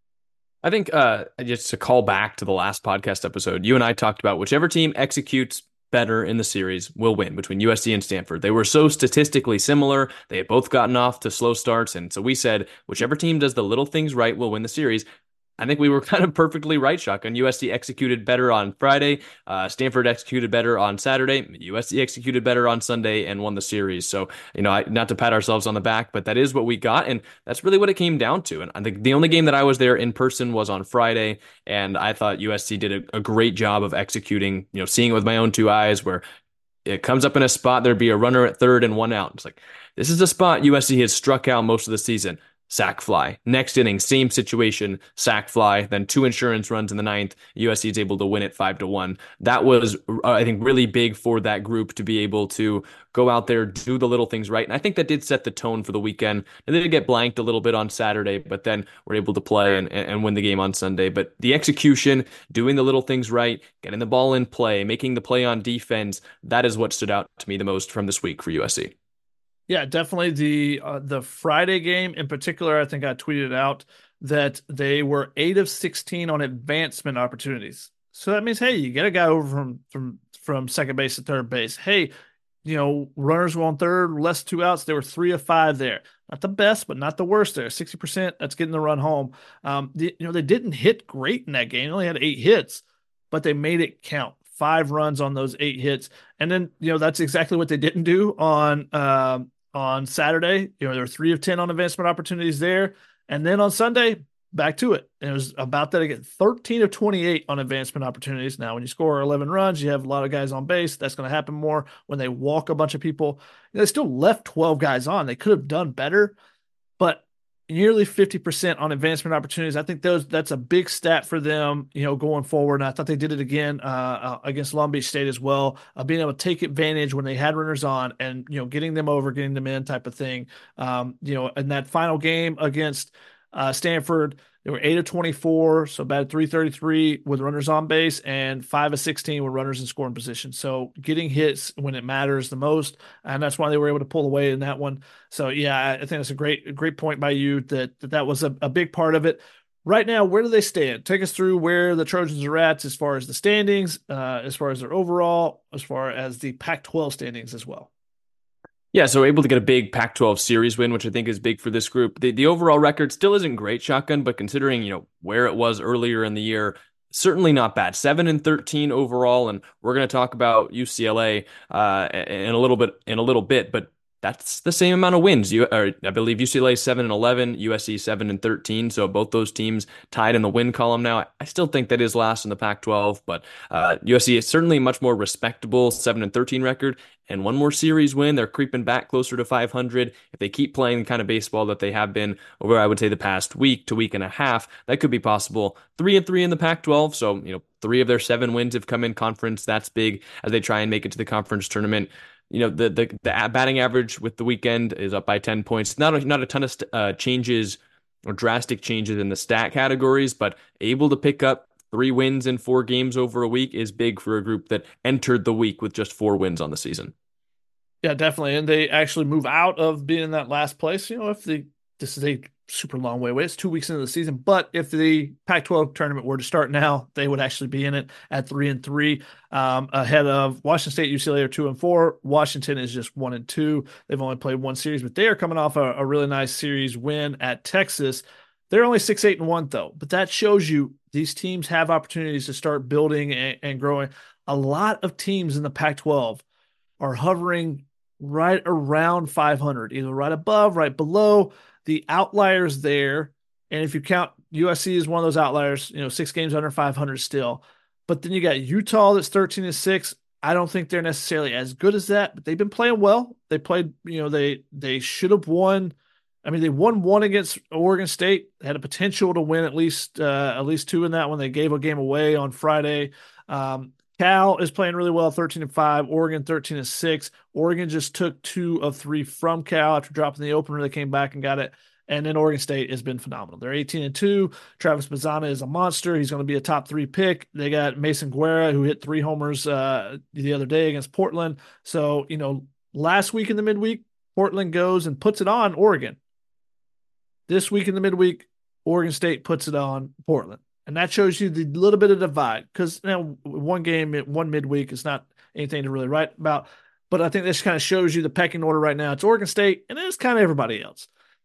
I think just to call back to the last podcast episode, you and I talked about whichever team executes better in the series will win between USC and Stanford. They were so statistically similar. They had both gotten off to slow starts. And so we said, whichever team does the little things right will win the series. I think we were kind of perfectly right, Shotgun. USC executed better on Friday. Stanford executed better on Saturday. USC executed better on Sunday and won the series. So, not to pat ourselves on the back, but that is what we got. And that's really what it came down to. And I think the only game that I was there in person was on Friday. And I thought USC did a great job of executing, seeing it with my own 2 eyes, where it comes up in a spot, there'd be a runner at third and 1 out. It's like, this is a spot USC has struck out most of the season. Sack fly. Next inning, same situation, sack fly, then 2 insurance runs in the 9th. USC is able to win it 5-1. That was, I think, really big for that group to be able to go out there, do the little things right. And I think that did set the tone for the weekend. And they did get blanked a little bit on Saturday, but then were able to play and win the game on Sunday. But the execution, doing the little things right, getting the ball in play, making the play on defense, that is what stood out to me the most from this week for USC. Yeah, definitely the Friday game in particular. I think I tweeted out that they were 8 of 16 on advancement opportunities. So that means, hey, you get a guy over from second base to third base. Hey, runners were on third, less 2 outs. They were 3 of 5 there. Not the best, but not the worst there. 60%. That's getting the run home. They didn't hit great in that game. They only had 8 hits, but they made it count. 5 runs on those 8 hits. And then, that's exactly what they didn't do on Saturday. There were 3 of 10 on advancement opportunities there. And then on Sunday, back to it. And it was about that again. 13 of 28 on advancement opportunities. Now, when you score 11 runs, you have a lot of guys on base. That's going to happen more when they walk a bunch of people. They still left 12 guys on. They could have done better, but nearly 50% on advancement opportunities. I think that's a big stat for them, going forward. And I thought they did it again against Long Beach State as well, being able to take advantage when they had runners on and, getting them over, getting them in type of thing. In that final game against Stanford, they were 8 of 24, so batted .333 with runners on base, and 5 of 16 with runners in scoring position. So getting hits when it matters the most, and that's why they were able to pull away in that one. So yeah, I think that's a great point by you that was a big part of it. Right now, where do they stand? Take us through where the Trojans are at as far as the standings, as far as their overall, as far as the Pac-12 standings as well. Yeah, so able to get a big Pac-12 series win, which I think is big for this group. The overall record still isn't great, Shotgun, but considering, where it was earlier in the year, certainly not bad. 7-13 overall, and we're going to talk about UCLA in a little bit, but that's the same amount of wins. I believe UCLA 7-11, USC 7-13. So both those teams tied in the win column now. I still think that is last in the Pac-12, but USC is certainly a much more respectable 7-13 record. And one more series win, they're creeping back closer to 500. If they keep playing the kind of baseball that they have been over, I would say, the past week to week and a half, that could be possible. 3-3 in the Pac-12. So, 3 of their 7 wins have come in conference. That's big as they try and make it to the conference tournament. The batting average with the weekend is up by 10 points. Not a ton of changes or drastic changes in the stat categories, but able to pick up 3 wins in 4 games over a week is big for a group that entered the week with just 4 wins on the season. Yeah, definitely. And they actually move out of being in that last place. This is a super long way away. It's 2 weeks into the season. But if the Pac-12 tournament were to start now, they would actually be in it at 3-3, ahead of Washington State. UCLA are 2-4. Washington is just 1-2. They've only played 1 series, but they are coming off a really nice series win at Texas. They're only 6-8-1 though, but that shows you these teams have opportunities to start building and growing. A lot of teams in the Pac-12 are hovering right around 500, either right above, right below. The outliers there, and if you count USC is one of those outliers, 6 games under 500 still. But then you got Utah that's 13-6. I don't think they're necessarily as good as that, but they've been playing well. They played, they should have won I mean, they won one against Oregon State, had a potential to win at least two in that one. They gave a game away on Friday. Cal is playing really well, 13-5. Oregon 13-6. Oregon just took 2 of 3 from Cal after dropping the opener. They came back and got it. And then Oregon State has been phenomenal. They're 18-2. Travis Mazzana is a monster. He's going to be a top 3 pick. They got Mason Guerra, who hit 3 homers the other day against Portland. So, last week in the midweek, Portland goes and puts it on Oregon. This week in the midweek, Oregon State puts it on Portland. And that shows you the little bit of divide, because one game, one midweek is not anything to really write about. But I think this kind of shows you the pecking order right now. It's Oregon State, and it's kind of everybody else.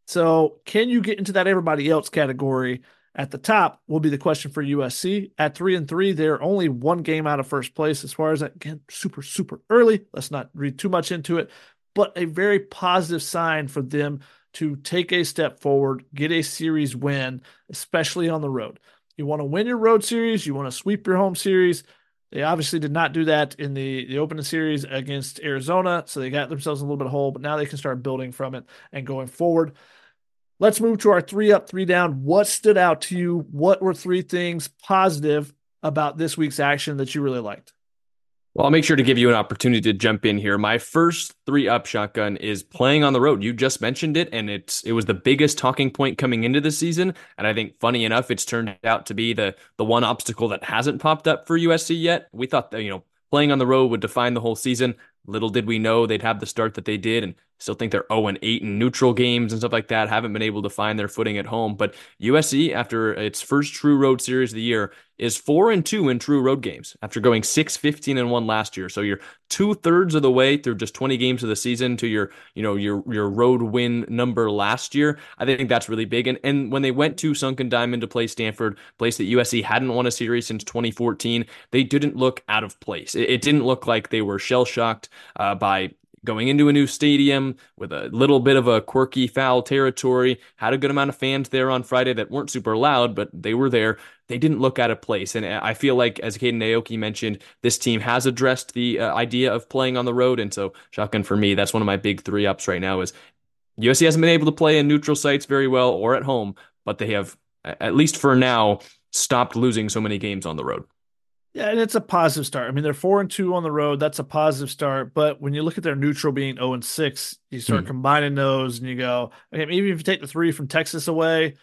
So can you get into that everybody else category at the top will be the question for USC. At 3-3, they're only 1 game out of first place. As far as that, again, super, super early. Let's not read too much into it. But a very positive sign for them to take a step forward, get a series win, especially on the road. You want to win your road series. You want to sweep your home series. They obviously did not do that in the opening series against Arizona, so they got themselves a little bit of hole, but now they can start building from it and going forward. Let's move to our 3 up, 3 down. What stood out to you? What were 3 things positive about this week's action that you really liked? Well, I'll make sure to give you an opportunity to jump in here. My first 3 up, Shotgun, is playing on the road. You just mentioned it, and it was the biggest talking point coming into the season. And I think, funny enough, it's turned out to be the one obstacle that hasn't popped up for USC yet. We thought that, playing on the road would define the whole season. Little did we know they'd have the start that they did, and still think they're 0-8 in neutral games and stuff like that. Haven't been able to find their footing at home. But USC, after its first true road series of the year, is 4-2 in true road games after going 6-15-1 last year. So you're 2/3 of the way through just 20 games of the season to your road win number last year. I think that's really big. And when they went to Sunken Diamond to play Stanford, place that USC hadn't won a series since 2014, they didn't look out of place. It didn't look like they were shell-shocked by going into a new stadium with a little bit of a quirky foul territory. Had a good amount of fans there on Friday that weren't super loud, but they were there. They didn't look out of place. And I feel like, as Caden Aoki mentioned, this team has addressed the idea of playing on the road. And so, Shotgun, for me, that's one of my big 3 ups right now is USC hasn't been able to play in neutral sites very well or at home, but they have, at least for now, stopped losing so many games on the road. Yeah, and it's a positive start. I mean, they're 4-2 on the road. That's a positive start. But when you look at their neutral being 0-6, you start combining those and you go, okay, even if you take the 3 from Texas away,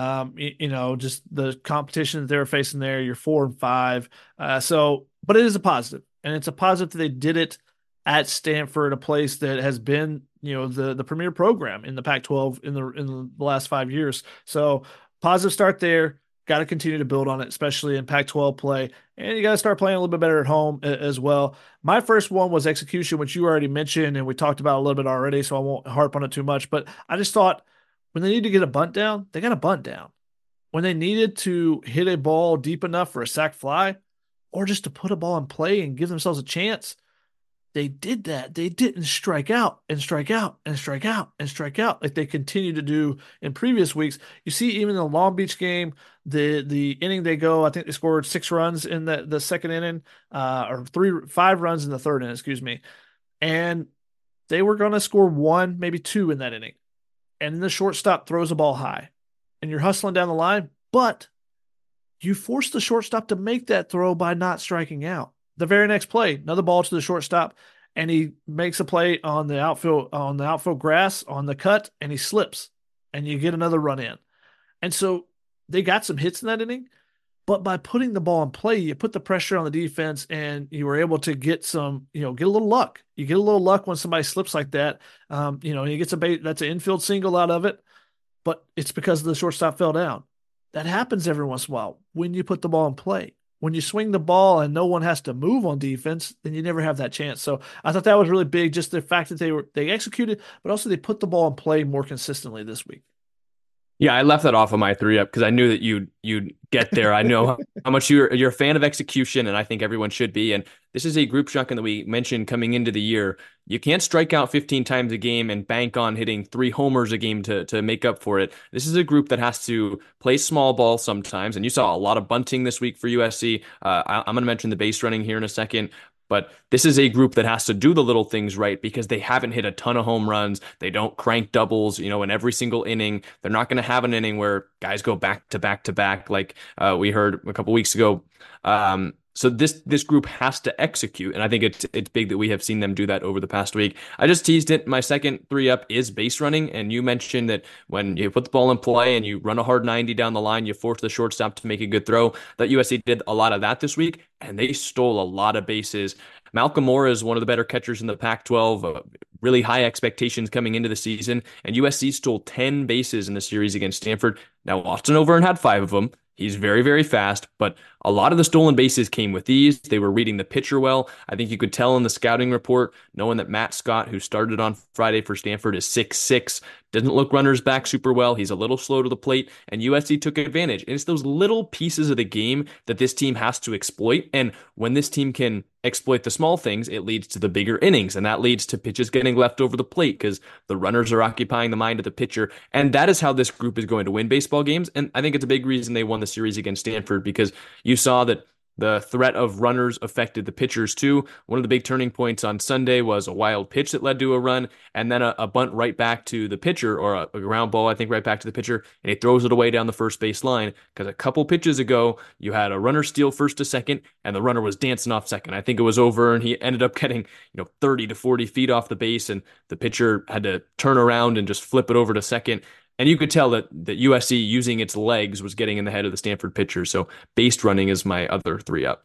just the competition that they're facing there, you're 4-5. But it is a positive. And it's a positive that they did it at Stanford, a place that has been, the premier program in the Pac-12 in the last 5 years. So positive start there. Got to continue to build on it, especially in Pac-12 play. And you got to start playing a little bit better at home as well. My first one was execution, which you already mentioned, and we talked about a little bit already, so I won't harp on it too much. But I just thought when they need to get a bunt down, they got a bunt down. When they needed to hit a ball deep enough for a sac fly or just to put a ball in play and give themselves a chance, they did that. They didn't strike out and strike out and strike out and strike out like they continue to do in previous weeks. You see, even in the Long Beach game, the inning they go, I think they scored 6 runs in the second inning, or 5 runs in the third inning, excuse me. And they were going to score 1, maybe 2 in that inning. And then the shortstop throws a ball high. And you're hustling down the line, but you force the shortstop to make that throw by not striking out. The very next play, another ball to the shortstop, and he makes a play on the outfield grass on the cut, and he slips, and you get another run in. And so they got some hits in that inning, but by putting the ball in play, you put the pressure on the defense, and you were able to get get a little luck. You get a little luck when somebody slips like that. He gets that's an infield single out of it, but it's because the shortstop fell down. That happens every once in a while when you put the ball in play. When you swing the ball and no one has to move on defense, then you never have that chance. So I thought that was really big, just the fact that they executed, but also they put the ball in play more consistently this week. Yeah, I left that off of my 3 up because I knew that you'd get there. I know how much you're a fan of execution, and I think everyone should be. And this is a group, Shotgun, that we mentioned coming into the year. You can't strike out 15 times a game and bank on hitting 3 homers a game to make up for it. This is a group that has to play small ball sometimes, and you saw a lot of bunting this week for USC. I'm going to mention the base running here in a second. But this is a group that has to do the little things right because they haven't hit a ton of home runs. They don't crank doubles, in every single inning. They're not going to have an inning where guys go back to back to back, like we heard a couple weeks ago. So this group has to execute, and I think it's big that we have seen them do that over the past week. I just teased it. My second 3-up is base running, and you mentioned that when you put the ball in play and you run a hard 90 down the line, you force the shortstop to make a good throw. That USC did a lot of that this week, and they stole a lot of bases. Malcolm Moore is one of the better catchers in the Pac-12. Really high expectations coming into the season, and USC stole 10 bases in the series against Stanford. Now Austin O'Verne had 5 of them. He's very, very fast, but a lot of the stolen bases came with these. They were reading the pitcher well. I think you could tell in the scouting report, knowing that Matt Scott, who started on Friday for Stanford, is 6'6", doesn't look runners back super well. He's a little slow to the plate, and USC took advantage. And it's those little pieces of the game that this team has to exploit. And when this team can exploit the small things, it leads to the bigger innings, and that leads to pitches getting left over the plate because the runners are occupying the mind of the pitcher. And that is how this group is going to win baseball games. And I think it's a big reason they won the series against Stanford, because you saw that the threat of runners affected the pitchers too. One of the big turning points on Sunday was a wild pitch that led to a run, and then a bunt right back to the pitcher, or a ground ball, I think, right back to the pitcher, and he throws it away down the first base line. Because a couple pitches ago, you had a runner steal first to second, and the runner was dancing off second. I think it was over, and he ended up getting 30 to 40 feet off the base, and the pitcher had to turn around and just flip it over to second. And you could tell that USC, using its legs, was getting in the head of the Stanford pitcher. So base running is my other 3-up.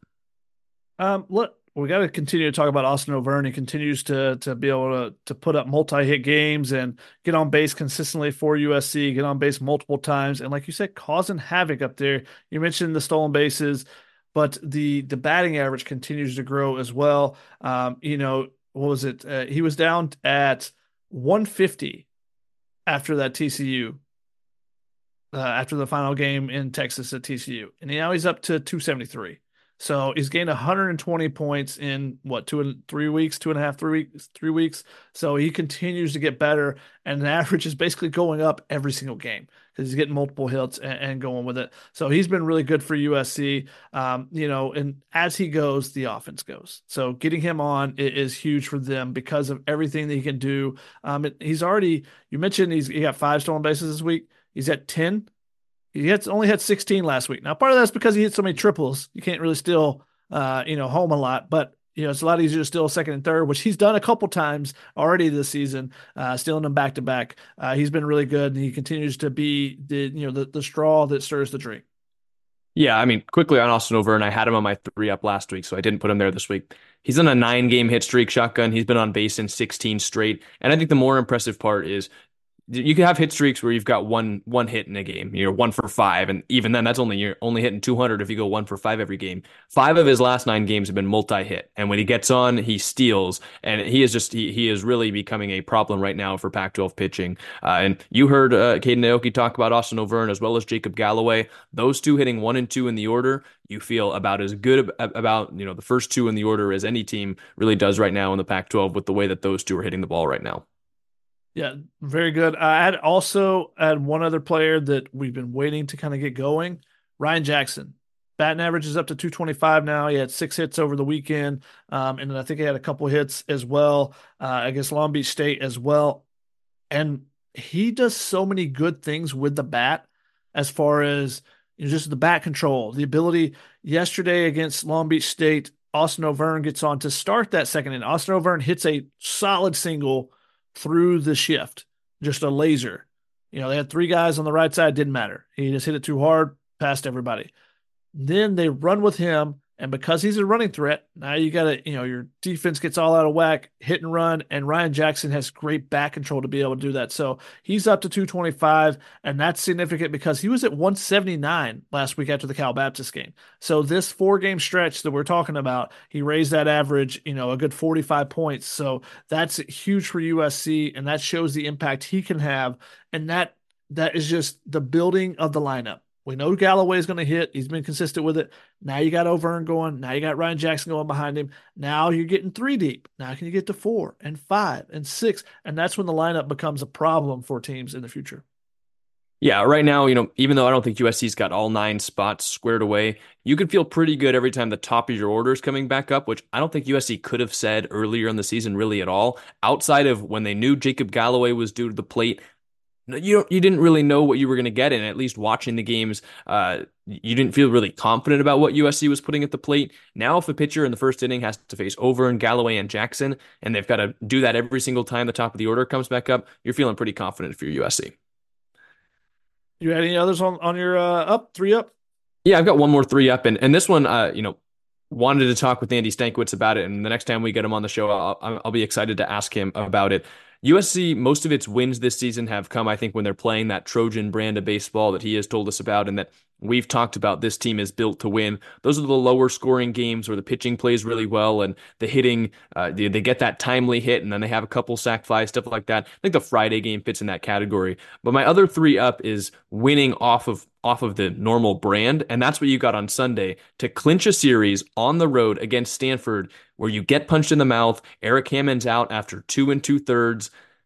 Look, we got to continue to talk about Austin O'Verne. He continues to be able to put up multi-hit games and get on base consistently for USC, get on base multiple times. And like you said, causing havoc up there. You mentioned the stolen bases, but the batting average continues to grow as well. What was it? He was down at 150 after that TCU, after the final game in Texas at TCU. And now he's up to 273. So he's gained 120 points in 3 weeks. So he continues to get better, and the average is basically going up every single game because he's getting multiple hits and going with it. So he's been really good for USC. And as he goes, the offense goes. So getting him on is huge for them because of everything that he can do. You mentioned he got 5 stolen bases this week. He's at 10. He only had 16 last week. Now, part of that's because he hit so many triples. You can't really steal, home a lot. But, it's a lot easier to steal second and third, which he's done a couple times already this season, stealing them back-to-back. He's been really good, and he continues to be the straw that stirs the drink. Yeah, I mean, quickly on Austin O'Verne, I had him on my 3-up last week, so I didn't put him there this week. He's on a 9-game hit streak, shotgun. He's been on base in 16 straight. And I think the more impressive part is you can have hit streaks where you've got one hit in a game. You're 1 for 5, and even then, you're only hitting 200 if you go 1 for 5 every game. 5 of his last 9 games have been multi-hit, and when he gets on, he steals, and he is really becoming a problem right now for Pac-12 pitching. And you heard Caden Aoki talk about Austin O'Verne as well as Jacob Galloway. Those two hitting 1 and 2 in the order, you feel about as good about the first 2 in the order as any team really does right now in the Pac-12 with the way that those two are hitting the ball right now. Yeah, very good. I had also had one other player that we've been waiting to kind of get going, Ryan Jackson. Batting average is up to 225 now. He had 6 hits over the weekend, and then I think he had a couple hits as well against Long Beach State as well. And he does so many good things with the bat as far as just the bat control, the ability. Yesterday against Long Beach State, Austin O'Verne gets on to start that second inning. Austin O'Verne hits a solid single through the shift, just a laser. They had 3 guys on the right side, didn't matter. He just hit it too hard, past everybody. Then they run with him, and because he's a running threat, now you got to, your defense gets all out of whack, hit and run, and Ryan Jackson has great back control to be able to do that. So he's up to 225, and that's significant because he was at 179 last week after the Cal Baptist game. So this 4-game stretch that we're talking about, he raised that average, a good 45 points. So that's huge for USC, and that shows the impact he can have, and that is just the building of the lineup. We know Galloway is going to hit. He's been consistent with it. Now you got O'Verne going. Now you got Ryan Jackson going behind him. Now you're getting 3 deep. Now can you get to 4 and 5 and 6? And that's when the lineup becomes a problem for teams in the future. Yeah, right now, even though I don't think USC's got all 9 spots squared away, you could feel pretty good every time the top of your order is coming back up, which I don't think USC could have said earlier in the season really at all. Outside of when they knew Jacob Galloway was due to the plate, you didn't really know what you were going to get, and at least watching the games, you didn't feel really confident about what USC was putting at the plate. Now, if a pitcher in the first inning has to face Overton, Galloway, and Jackson, and they've got to do that every single time the top of the order comes back up, you're feeling pretty confident if you're USC. You had any others on your up, three up? Yeah, I've got one more 3 up, and this one, wanted to talk with Andy Stankiewicz about it, and the next time we get him on the show, I'll be excited to ask him about it. USC, most of its wins this season have come, I think, when they're playing that Trojan brand of baseball that he has told us about and that we've talked about. This team is built to win. Those are the lower scoring games where the pitching plays really well and the hitting, they get that timely hit and then they have a couple sac flies, stuff like that. I think the Friday game fits in that category. But my other 3 up is winning off of the normal brand, and that's what you got on Sunday to clinch a series on the road against Stanford where you get punched in the mouth. Eric Hammond's out after 2 2/3.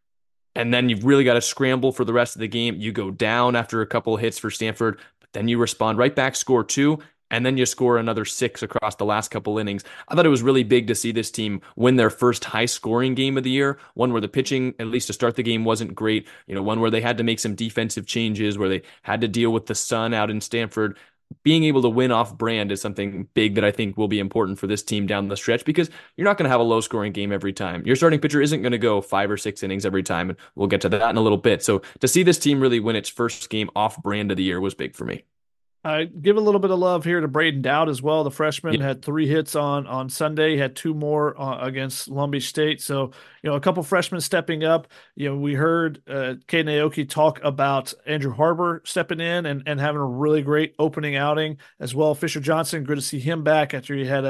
And then you've really got to scramble for the rest of the game. You go down after a couple of hits for Stanford, but then you respond right back, score 2, and then you score another 6 across the last couple innings. I thought it was really big to see this team win their first high-scoring game of the year, one where the pitching, at least to start the game, wasn't great. One where they had to make some defensive changes, where they had to deal with the sun out in Stanford. Being able to win off brand is something big that I think will be important for this team down the stretch, because you're not going to have a low scoring game every time. Your starting pitcher isn't going to go 5 or 6 innings every time, and we'll get to that in a little bit. So to see this team really win its first game off brand of the year was big for me. I give a little bit of love here to Braden Dowd as well. The freshman Yeah. had 3 hits on Sunday, had 2 more against Long Beach State. So, a couple freshmen stepping up. We heard Caden Aoki talk about Andrew Harbor stepping in and having a really great opening outing as well. Fisher Johnson, good to see him back after he had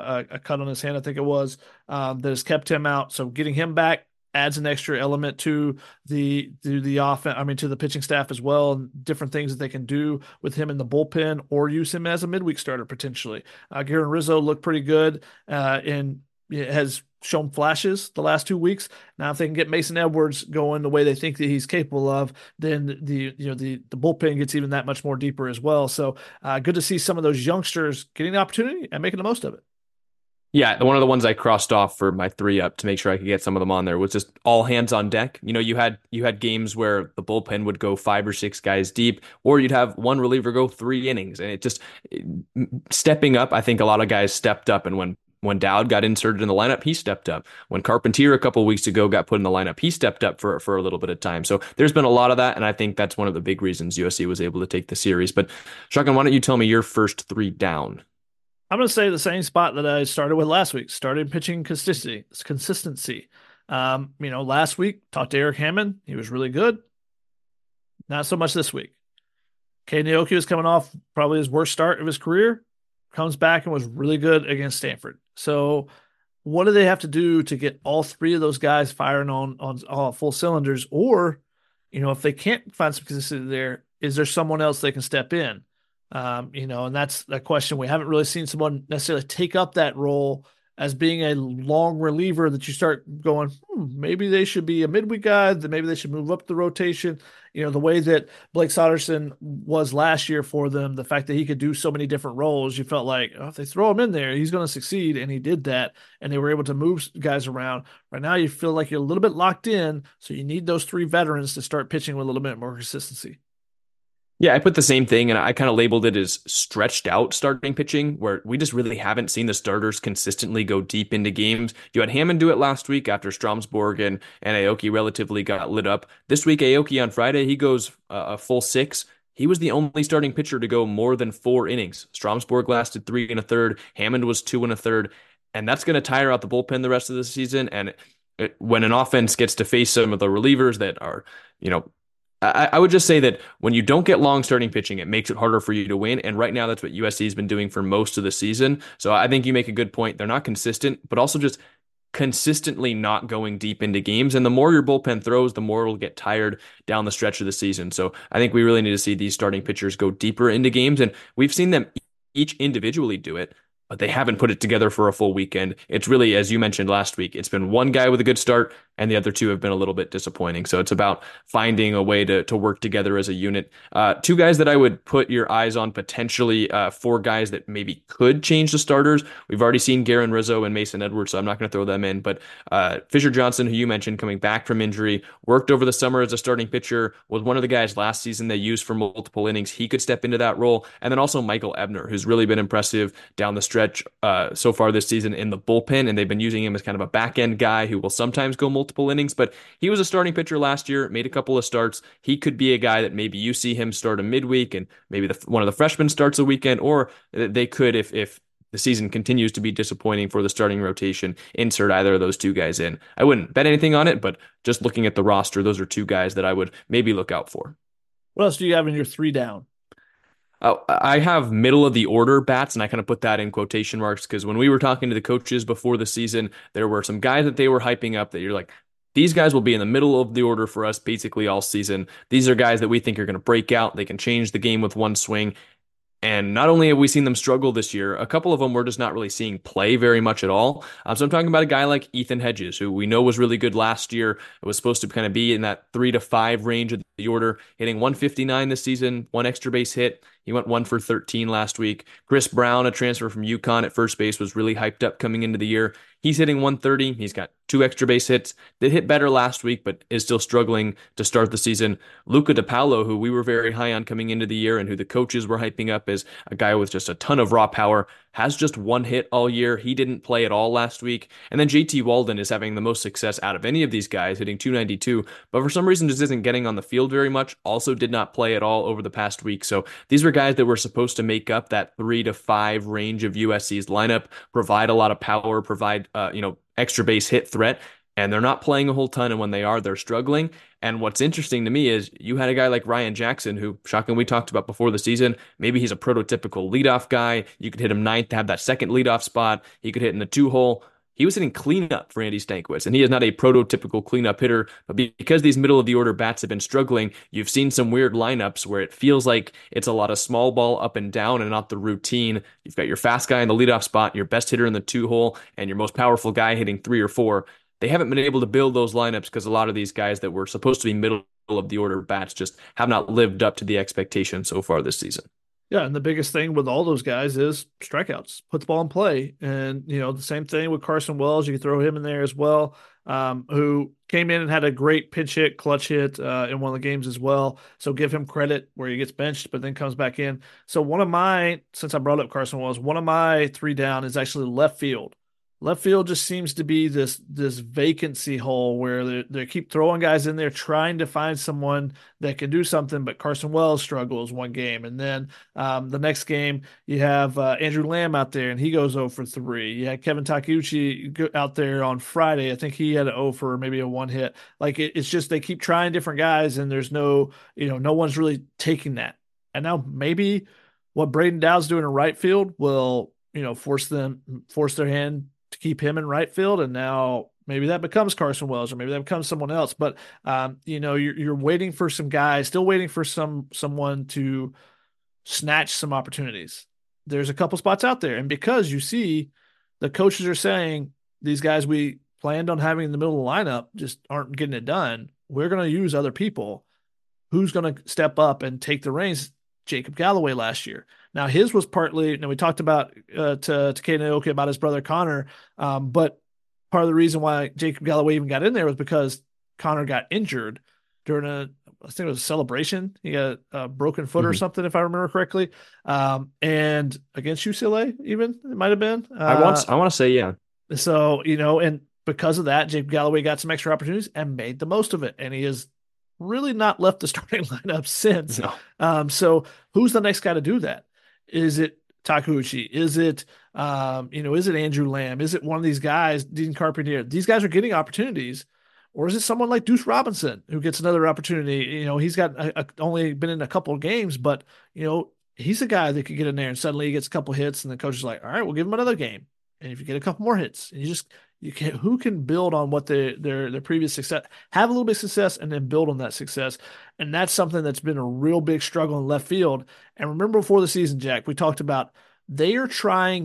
a cut on his hand, I think it was, that has kept him out. So getting him back adds an extra element to the offense. I mean, to the pitching staff as well, and different things that they can do with him in the bullpen or use him as a midweek starter potentially. Garen Rizzo looked pretty good and has shown flashes the last 2 weeks. Now, if they can get Mason Edwards going the way they think that he's capable of, then the bullpen gets even that much more deeper as well. So good to see some of those youngsters getting the opportunity and making the most of it. Yeah, one of the ones I crossed off for my 3 up to make sure I could get some of them on there was just all hands on deck. You had games where the bullpen would go 5 or 6 guys deep, or you'd have one reliever go 3 innings, and stepping up. I think a lot of guys stepped up, and when Dowd got inserted in the lineup, he stepped up. When Carpentier a couple of weeks ago got put in the lineup, he stepped up for a little bit of time. So there's been a lot of that, and I think that's one of the big reasons USC was able to take the series. But Shotgun, why don't you tell me your first 3 down? I'm going to say the same spot that I started with last week. Started pitching consistency. Last week, talked to Eric Hammond. He was really good. Not so much this week. Caden Aoki was coming off probably his worst start of his career. Comes back and was really good against Stanford. So what do they have to do to get all 3 of those guys firing on full cylinders? Or, if they can't find some consistency there, is there someone else they can step in? And that's the question. We haven't really seen someone necessarily take up that role as being a long reliever that you start going, maybe they should be a midweek guy, that maybe they should move up the rotation. The way that Blake Soderson was last year for them, the fact that he could do so many different roles, you felt like, if they throw him in there, he's going to succeed. And he did that. And they were able to move guys around. Right now, you feel like you're a little bit locked in. So you need those 3 veterans to start pitching with a little bit more consistency. Yeah, I put the same thing, and I kind of labeled it as stretched out starting pitching, where we just really haven't seen the starters consistently go deep into games. You had Hammond do it last week after Stromsborg and Aoki relatively got lit up. This week, Aoki on Friday, he goes a full 6. He was the only starting pitcher to go more than 4 innings. Stromsborg lasted 3 1/3. Hammond was 2 1/3. And that's going to tire out the bullpen the rest of the season. And when an offense gets to face some of the relievers that are, I would just say that when you don't get long starting pitching, it makes it harder for you to win. And right now, that's what USC has been doing for most of the season. So I think you make a good point. They're not consistent, but also just consistently not going deep into games. And the more your bullpen throws, the more it'll get tired down the stretch of the season. So I think we really need to see these starting pitchers go deeper into games. And we've seen them each individually do it. but they haven't put it together for a full weekend. It's really, as you mentioned last week, it's been one guy with a good start, and the other two have been a little bit disappointing. So it's about finding a way to work together as a unit. Two guys that I would put your eyes on potentially, four guys that maybe could change the starters. We've already seen Garen Rizzo and Mason Edwards, so I'm not going to throw them in. But Fisher Johnson, who you mentioned, coming back from injury, worked over the summer as a starting pitcher, was one of the guys last season they used for multiple innings. He could step into that role. And then also Michael Ebner, who's really been impressive down the stretch so far this season in the bullpen, and they've been using him as kind of a back end guy who will sometimes go multiple innings, but he was a starting pitcher last year, made a couple of starts. He could be a guy that maybe you see him start a midweek and maybe one of the freshmen starts a weekend, or they could, if the season continues to be disappointing for the starting rotation, insert either of those two guys in. I wouldn't bet anything on it, but just looking at the roster, those are two guys that I would maybe look out for. What else do you have in your 3 down? I have middle of the order bats, and I kind of put that in quotation marks because when we were talking to the coaches before the season, there were some guys that they were hyping up that you're like, these guys will be in the middle of the order for us basically all season. These are guys that we think are going to break out. They can change the game with one swing. And not only have we seen them struggle this year, a couple of them we're just not really seeing play very much at all. So I'm talking about a guy like Ethan Hedges, who we know was really good last year. It was supposed to kind of be in that 3 to 5 range of the order, hitting 159 this season, 1 extra base hit. He went 1 for 13 last week. Chris Brown, a transfer from UConn at first base, was really hyped up coming into the year. He's hitting 130. He's got 2 extra base hits. Did hit better last week, but is still struggling to start the season. Luca DiPaolo, who we were very high on coming into the year and who the coaches were hyping up as a guy with just a ton of raw power, has just 1 hit all year. He didn't play at all last week. And then JT Walden is having the most success out of any of these guys, hitting 292, but for some reason just isn't getting on the field very much. Also did not play at all over the past week. So these were guys that were supposed to make up that 3 to 5 range of USC's lineup, provide a lot of power, provide extra base hit threat, and they're not playing a whole ton, and when they are, they're struggling. And what's interesting to me is you had a guy like Ryan Jackson, who, shocking, we talked about before the season. Maybe he's a prototypical leadoff guy. You could hit him ninth to have that second leadoff spot. He could hit in the 2-hole. He was hitting cleanup for Andy Stankiewicz, and he is not a prototypical cleanup hitter. But because these middle-of-the-order bats have been struggling, you've seen some weird lineups where it feels like it's a lot of small ball up and down and not the routine. You've got your fast guy in the leadoff spot, your best hitter in the 2-hole, and your most powerful guy hitting 3 or 4. They haven't been able to build those lineups because a lot of these guys that were supposed to be middle-of-the-order bats just have not lived up to the expectation so far this season. Yeah, and the biggest thing with all those guys is strikeouts. Put the ball in play. And, the same thing with Carson Wells. You can throw him in there as well, who came in and had a great pinch hit, clutch hit in one of the games as well. So give him credit where he gets benched, but then comes back in. So since I brought up Carson Wells, one of my 3 down is actually left field. Left field just seems to be this vacancy hole where they keep throwing guys in there trying to find someone that can do something, but Carson Wells struggles one game. And then the next game, you have Andrew Lamb out there, and he goes 0 for 3. You had Kevin Takeuchi out there on Friday. I think he had an 0 for maybe a 1 hit. Like it's just they keep trying different guys, and there's no one's really taking that. And now maybe what Braden Dowd's doing in right field will force their hand to keep him in right field, and now maybe that becomes Carson Wells, or maybe that becomes someone else. But you're waiting for some guys, still waiting for someone to snatch some opportunities. There's a couple spots out there, and because you see the coaches are saying these guys we planned on having in the middle of the lineup just aren't getting it done, we're going to use other people. Who's going to step up and take the reins? Jacob Galloway last year. Now his was partly, we talked about to Takeda Naoki about his brother Connor, but part of the reason why Jacob Galloway even got in there was because Connor got injured during I think it was a celebration. He got a broken foot or something, if I remember correctly, and against UCLA even, it might have been. I want to say, yeah. So, and because of that, Jacob Galloway got some extra opportunities and made the most of it, and he is really not left the starting lineup since. No. So who's the next guy to do that? Is it Takeuchi? Is it, is it Andrew Lamb? Is it one of these guys, Dean Carpentier? These guys are getting opportunities. Or is it someone like Deuce Robinson who gets another opportunity? He's got only been in a couple of games, but, he's a guy that could get in there and suddenly he gets a couple hits and the coach is like, all right, we'll give him another game. And if you get a couple more hits, and who can build on what their previous success, have a little bit of success, and then build on that success. And that's something that's been a real big struggle in left field. And remember before the season, Jack, we talked about they are trying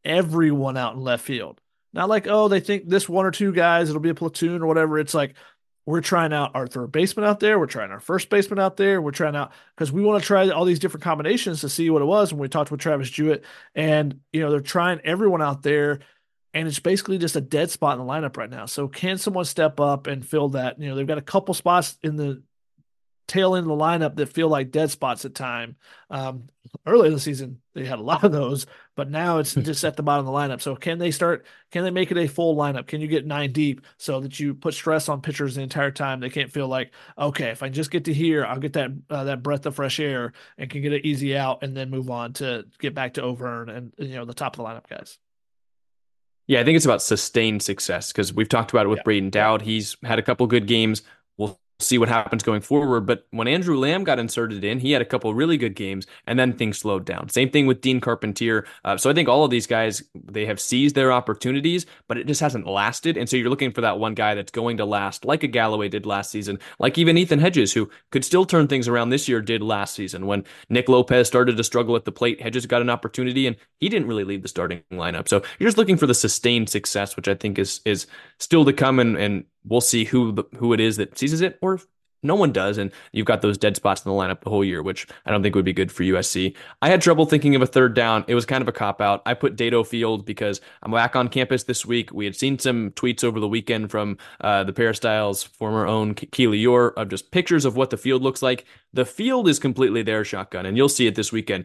everyone out in left field. Not like, oh, they think this one or two guys, it'll be a platoon or whatever. It's like, we're trying out our third baseman out there. We're trying our first baseman out there. We're trying out because we want to try all these different combinations to see what it was. When we talked with Travis Jewett, and they're trying everyone out there, and it's basically just a dead spot in the lineup right now. So can someone step up and fill that? They've got a couple spots in the tail end of the lineup that feel like dead spots at time. Early in the season, they had a lot of those, but now it's just at the bottom of the lineup. So can they make it a full lineup? Can you get 9 deep so that you put stress on pitchers the entire time? They can't feel like, okay, if I just get to here, I'll get that breath of fresh air and can get it easy out and then move on to get back to O'Hearn and the top of the lineup guys. Yeah, I think it's about sustained success because we've talked about it with Braden Dowd. He's had a couple good games. We'll see what happens going forward. But when Andrew Lamb got inserted in, he had a couple really good games, and then things slowed down. Same thing with Dean Carpentier. So I think all of these guys, they have seized their opportunities, but it just hasn't lasted. And so you're looking for that one guy that's going to last, like a Galloway did last season, like even Ethan Hedges, who could still turn things around this year, did last season. When Nick Lopez started to struggle at the plate, Hedges got an opportunity, and he didn't really lead the starting lineup. So you're just looking for the sustained success, which I think is still to come, and we'll see who it is that seizes it, or no one does, and you've got those dead spots in the lineup the whole year, which I don't think would be good for USC. I had trouble thinking of a third down. It was kind of a cop-out. I put Dedeaux Field because I'm back on campus this week. We had seen some tweets over the weekend from the Peristyles' former own Keely Eure of just pictures of what the field looks like. The field is completely there, Shotgun, and you'll see it this weekend.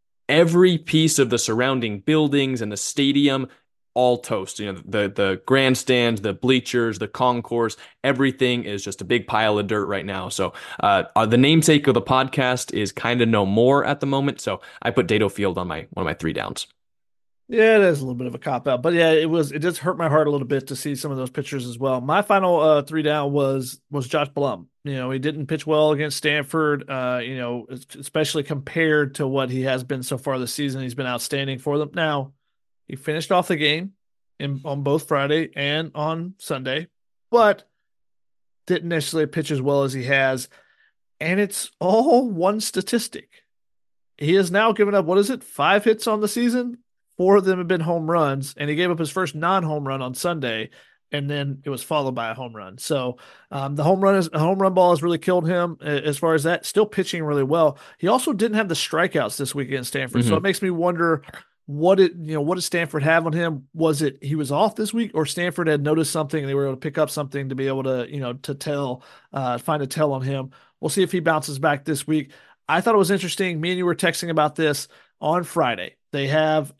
Every piece of the surrounding buildings and the stadium, all toast. The grandstands, the bleachers, the concourse, everything is just a big pile of dirt right now. So the namesake of the podcast is kind of no more at the moment. So I put Dedeaux Field on one of my 3 downs. Yeah, it is a little bit of a cop-out. But yeah, it just hurt my heart a little bit to see some of those pitchers as well. My final 3 down was Josh Blum. He didn't pitch well against Stanford, especially compared to what he has been so far this season. He's been outstanding for them. Now, he finished off the game on both Friday and on Sunday, but didn't necessarily pitch as well as he has. And it's all one statistic. He has now given up, 5 hits on the season? 4 of them have been home runs, and he gave up his first non-home run on Sunday, and then it was followed by a home run. So the home run ball has really killed him as far as that. Still pitching really well. He also didn't have the strikeouts this week against Stanford, so it makes me wonder – what did Stanford have on him? Was it he was off this week, or Stanford had noticed something and they were able to pick up something to be able to, to tell, find a tell on him? We'll see if he bounces back this week. I thought it was interesting. Me and you were texting about this on Friday. They have,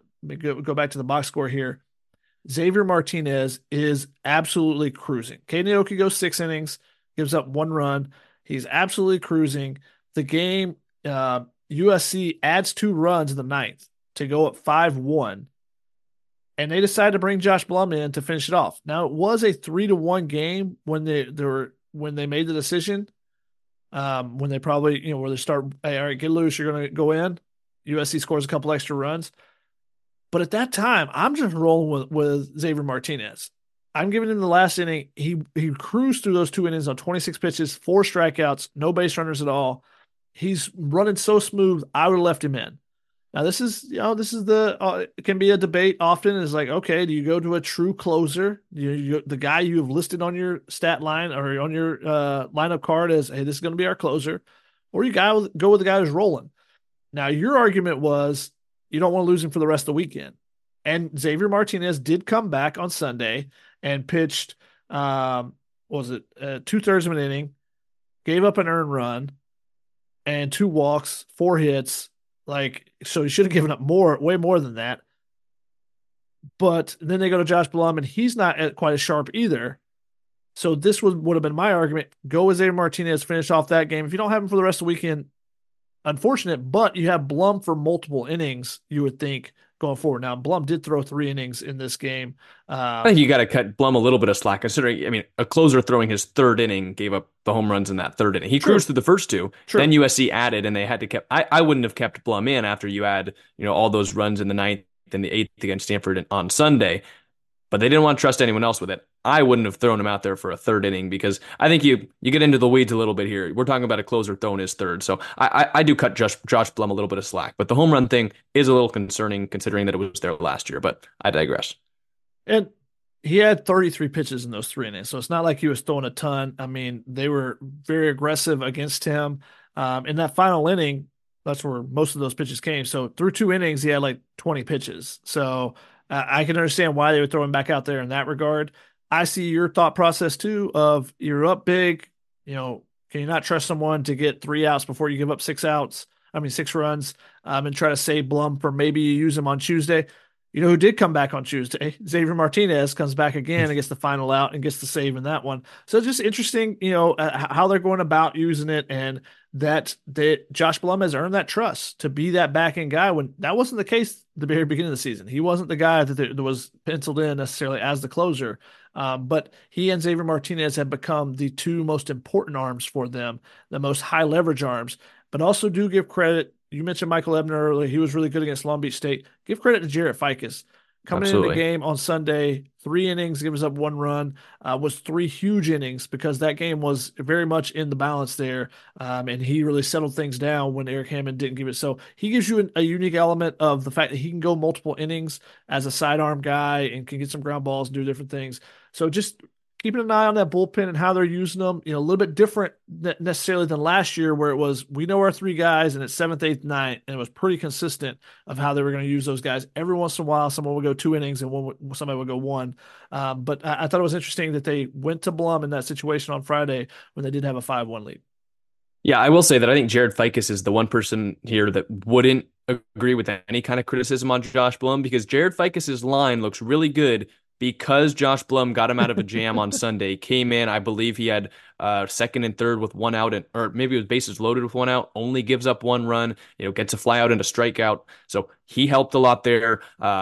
go back to the box score here. Xavier Martinez is absolutely cruising. Caden Aoki goes 6 innings, gives up 1 run. He's absolutely cruising. The game, USC adds 2 runs in the 9th. To go up 5-1, and they decided to bring Josh Blum in to finish it off. Now, it was a 3-1 game when they made the decision, when they probably, where they start, hey, all right, get loose, you're going to go in. USC scores a couple extra runs. But at that time, I'm just rolling with Xavier Martinez. I'm giving him the last inning. He cruised through those 2 innings on 26 pitches, 4 strikeouts, no base runners at all. He's running so smooth, I would have left him in. Now, this is it can be a debate often is like, okay, do you go to a true closer? The guy you have listed on your stat line or on your lineup card as, hey, this is going to be our closer, or you go with the guy who's rolling. Now, your argument was you don't want to lose him for the rest of the weekend. And Xavier Martinez did come back on Sunday and pitched, 2/3 of an inning, gave up an earned run and 2 walks, 4 hits. So he should have given up way more than that. But then they go to Josh Blum, and he's not quite as sharp either. So this would have been my argument. Go with Xavier Martinez, finish off that game. If you don't have him for the rest of the weekend, unfortunate, but you have Blum for multiple innings, you would think, going forward. Now, Blum did throw 3 innings in this game. I think you got to cut Blum a little bit of slack, considering, a closer throwing his 3rd inning gave up the home runs in that 3rd inning. He cruised through the first 2. True. Then USC added, and they had to I wouldn't have kept Blum in after you add, all those runs in the 9th and the 8th against Stanford on Sunday. But they didn't want to trust anyone else with it. I wouldn't have thrown him out there for a third inning because I think you get into the weeds a little bit here. We're talking about a closer throwing his third. So I do cut Josh Blum a little bit of slack. But the home run thing is a little concerning considering that it was there last year. But I digress. And he had 33 pitches in those 3 innings. So it's not like he was throwing a ton. I mean, they were very aggressive against him. In that final inning, that's where most of those pitches came. So through 2 innings, he had like 20 pitches. So I can understand why they would throw him back out there in that regard. I see your thought process too of you're up big, can you not trust someone to get 3 outs before you give up 6 outs? I mean, 6 runs, and try to save Blum for maybe you use him on Tuesday. You know who did come back on Tuesday? Xavier Martinez comes back again and gets the final out and gets the save in that one. So it's just interesting, how they're going about using it, and that Josh Blum has earned that trust to be that back end guy when that wasn't the case at the very beginning of the season. He wasn't the guy that was penciled in necessarily as the closer. But he and Xavier Martinez have become the two most important arms for them, the most high leverage arms, but also do give credit. You mentioned Michael Ebner earlier. He was really good against Long Beach State. Give credit to Jarrett Ficus. Coming into the game on Sunday, 3 innings, gives up 1 run, was 3 huge innings because that game was very much in the balance there. And he really settled things down when Eric Hammond didn't give it. So he gives you a unique element of the fact that he can go multiple innings as a sidearm guy and can get some ground balls and do different things. So just keeping an eye on that bullpen and how they're using them, a little bit different necessarily than last year where it was, we know our 3 guys and it's 7th, 8th, 9th, and it was pretty consistent of how they were going to use those guys. Every once in a while, someone would go 2 innings and somebody would go 1. But I thought it was interesting that they went to Blum in that situation on Friday when they did have a 5-1 lead. Yeah, I will say that I think Jared Ficus is the one person here that wouldn't agree with any kind of criticism on Josh Blum because Jared Ficus's line looks really good because Josh Blum got him out of a jam on Sunday, came in, I believe he had second and third with 1 out, or maybe it was bases loaded with 1 out, only gives up 1 run, gets a fly out and a strikeout. So he helped a lot there.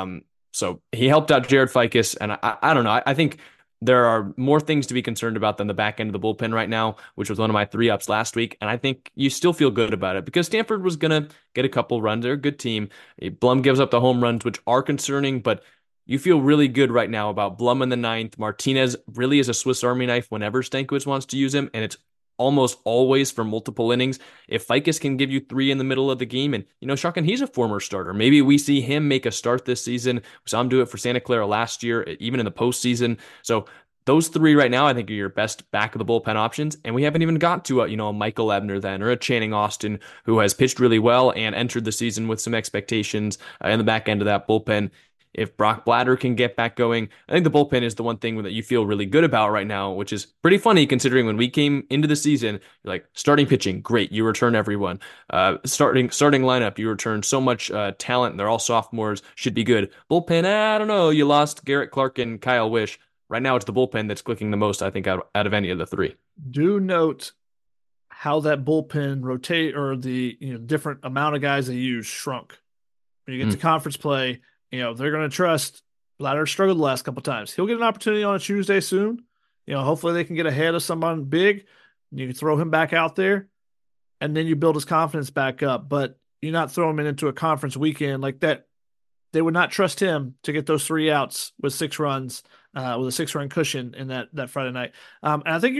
So he helped out Jared Ficus, and I don't know. I think there are more things to be concerned about than the back end of the bullpen right now, which was one of my 3-ups last week. And I think you still feel good about it because Stanford was going to get a couple runs. They're a good team. Blum gives up the home runs, which are concerning, but you feel really good right now about Blum in the 9th. Martinez really is a Swiss Army knife whenever Stankiewicz wants to use him, and it's almost always for multiple innings. If Ficus can give you 3 in the middle of the game, and, Shotgun, he's a former starter. Maybe we see him make a start this season. We saw him do it for Santa Clara last year, even in the postseason. So those 3 right now, I think, are your best back of the bullpen options. And we haven't even got to a Michael Ebner then, or a Channing Austin, who has pitched really well and entered the season with some expectations in the back end of that bullpen. If Brock Blatter can get back going, I think the bullpen is the one thing that you feel really good about right now, which is pretty funny considering when we came into the season, you're like, starting pitching, great, you return everyone. Starting lineup, you return so much talent. They're all sophomores, should be good. Bullpen, I don't know, you lost Garrett Clark and Kyle Wish. Right now, it's the bullpen that's clicking the most, I think, out of any of the 3. Do note how that bullpen rotate, or the different amount of guys they use shrunk. When you get to conference play, they're going to trust Blatter. Struggled the last couple of times. He'll get an opportunity on a Tuesday soon. Hopefully they can get ahead of someone big. You can throw him back out there, and then you build his confidence back up. But you're not throwing him into a conference weekend like that. They would not trust him to get those 3 outs with 6 runs, with a 6-run cushion in that Friday night. And I think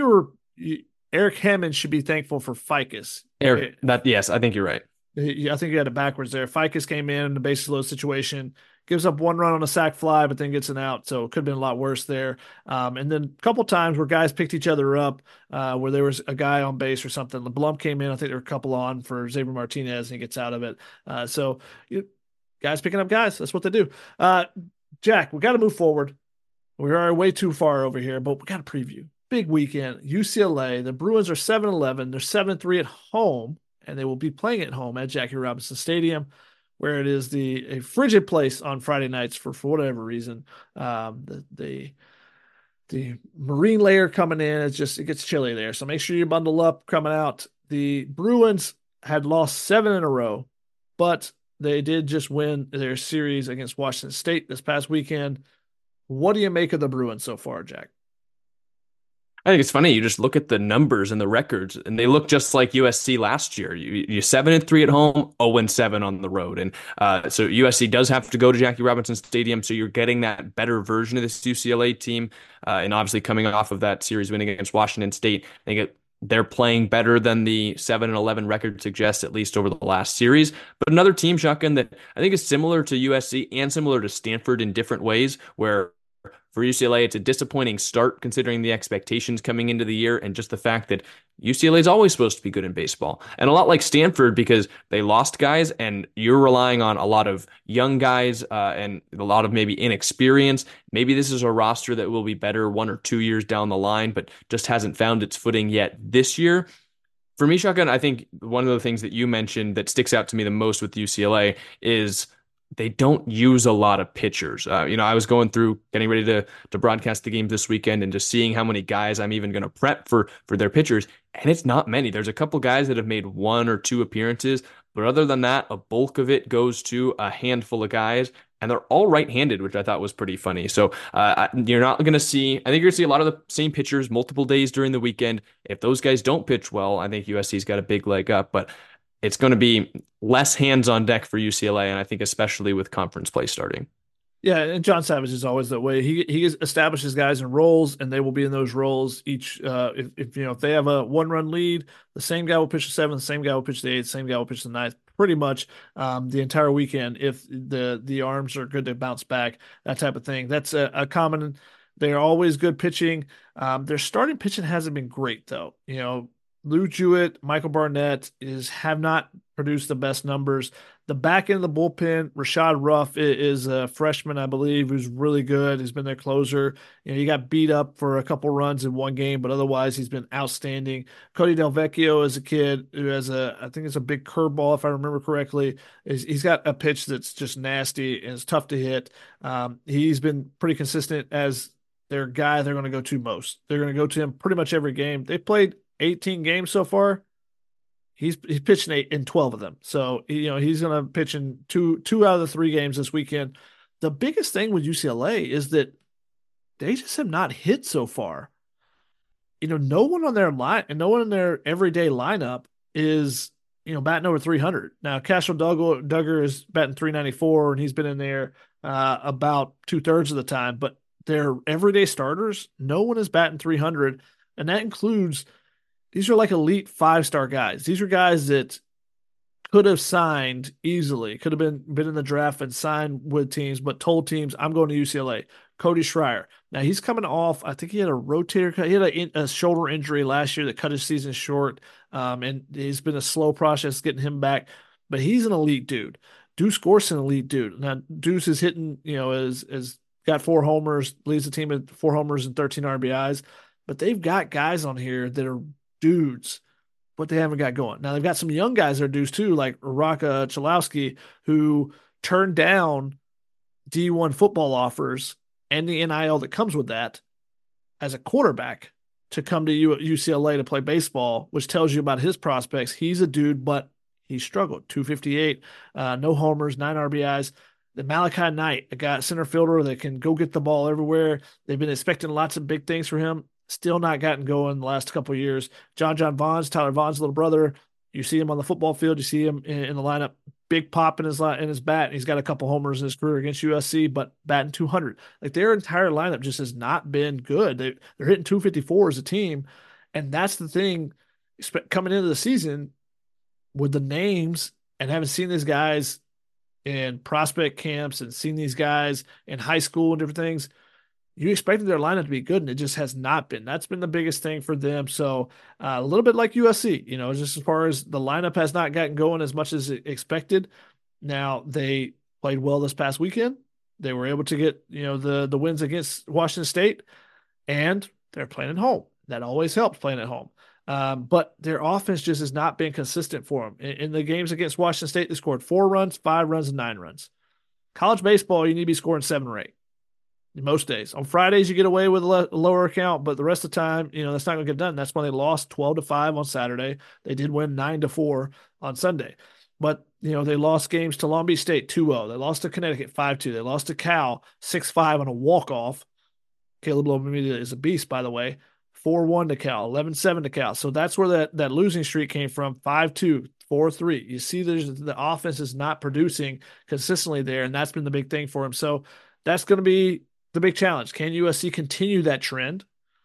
Eric Hammond should be thankful for Ficus. Yes, I think you're right. I think you had it backwards there. Ficus came in the bases loaded situation, gives up 1 run on a sac fly, but then gets an out. So it could have been a lot worse there. And then a couple times where guys picked each other up, where there was a guy on base or something. Blum came in. I think there were a couple on for Xavier Martinez, and he gets out of it. Guys picking up guys. That's what they do. Jack, we got to move forward. We are way too far over here, but we got to preview. Big weekend. UCLA. The Bruins are 7-11. They're 7-3 at home, and they will be playing at home at Jackie Robinson Stadium, where it is a frigid place on Friday nights for whatever reason. The marine layer coming in, it gets chilly there. So make sure you bundle up coming out. The Bruins had lost 7 in a row, but they did just win their series against Washington State this past weekend. What do you make of the Bruins so far, Jack? I think it's funny. You just look at the numbers and the records, and they look just like USC last year. You 7-3 at home, 0-7 on the road, and so USC does have to go to Jackie Robinson Stadium. So you're getting that better version of this UCLA team, and obviously coming off of that series winning against Washington State, I think they're playing better than the 7-11 record suggests, at least over the last series. But another team, Shotgun, that I think is similar to USC and similar to Stanford in different ways, where for UCLA, it's a disappointing start considering the expectations coming into the year and just the fact that UCLA is always supposed to be good in baseball. And a lot like Stanford because they lost guys and you're relying on a lot of young guys and a lot of maybe inexperience. Maybe this is a roster that will be better 1 or 2 years down the line, but just hasn't found its footing yet this year. For me, Shotgun, I think one of the things that you mentioned that sticks out to me the most with UCLA is they don't use a lot of pitchers. I was going through getting ready to broadcast the game this weekend and just seeing how many guys I'm even going to prep for their pitchers. And it's not many. There's a couple guys that have made 1 or 2 appearances, but other than that, a bulk of it goes to a handful of guys. And they're all right-handed, which I thought was pretty funny. So you're not going to see, I think you're going to see a lot of the same pitchers multiple days during the weekend. If those guys don't pitch well, I think USC's got a big leg up. But it's going to be less hands on deck for UCLA, and I think especially with conference play starting. Yeah, and John Savage is always that way. He establishes guys in roles, and they will be in those roles each. If they have a 1-run lead, the same guy will pitch the 7th, the same guy will pitch the 8th, same guy will pitch the 9th, pretty much the entire weekend. If the arms are good to bounce back, that type of thing. That's a common. They're always good pitching. Their starting pitching hasn't been great though. Lou Jewett, Michael Barnett have not produced the best numbers. The back end of the bullpen, Rashad Ruff is a freshman, I believe, who's really good. He's been their closer. He got beat up for a couple runs in one game, but otherwise he's been outstanding. Cody Del Vecchio is a kid who has I think it's a big curveball, if I remember correctly. He's got a pitch that's just nasty and it's tough to hit. He's been pretty consistent as their guy they're going to go to most. They're going to go to him pretty much every game. They played 18 games so far. He's pitching 8 in 12 of them. So, he's going to pitch in two out of the 3 games this weekend. The biggest thing with UCLA is that they just have not hit so far. No one on their line and no one in their everyday lineup is, batting over 300. Now, Castro Duggar is batting 394 and he's been in there about 2/3 of the time, but their everyday starters, no one is batting 300. And that includes, these are like elite 5-star guys. These are guys that could have signed easily, could have been in the draft and signed with teams, but told teams, I'm going to UCLA. Cody Schreier. Now he's coming off, I think he had a rotator cut. He had a shoulder injury last year that cut his season short. And it's been a slow process getting him back, but he's an elite dude. Deuce Gorson, elite dude. Now Deuce is hitting, is got 4 homers, leads the team at 4 homers and 13 RBIs. But they've got guys on here that are dudes, but they haven't got going. Now, they've got some young guys that are dudes too, like Raka Chalowski, who turned down D1 football offers and the NIL that comes with that as a quarterback to come to UCLA to play baseball, which tells you about his prospects. He's a dude, but he struggled. 258, no homers, 9 RBIs. The Malachi Knight, a guy, center fielder that can go get the ball everywhere. They've been expecting lots of big things from him. Still not gotten going the last couple of years. John Vaughn's, Tyler Vaughn's little brother. You see him on the football field. You see him in the lineup. Big pop in his bat. He's got a couple homers in his career against USC, but batting 200. Like their entire lineup just has not been good. They're hitting 254 as a team, and that's the thing. Coming into the season with the names and having seen these guys in prospect camps and seen these guys in high school and different things, you expected their lineup to be good, and it just has not been. That's been the biggest thing for them. So a little bit like USC, just as far as the lineup has not gotten going as much as expected. Now, they played well this past weekend. They were able to get, the wins against Washington State, and they're playing at home. That always helps, playing at home. But their offense just has not been consistent for them. In the games against Washington State, they scored 4 runs, 5 runs, and 9 runs. College baseball, you need to be scoring 7 or 8. Most days. On Fridays, you get away with a lower account, but the rest of the time, that's not going to get done. That's when they lost 12-5 on Saturday. They did win 9-4 on Sunday. But, they lost games to Long Beach State 2-0. They lost to Connecticut 5-2. They lost to Cal 6-5 on a walk-off. Caleb Lomamida is a beast, by the way. 4-1 to Cal, 11-7 to Cal. So that's where that losing streak came from, 5-2, 4-3. You see the offense is not producing consistently there, and that's been the big thing for him. So that's going to be the big challenge. Can USC continue that trend?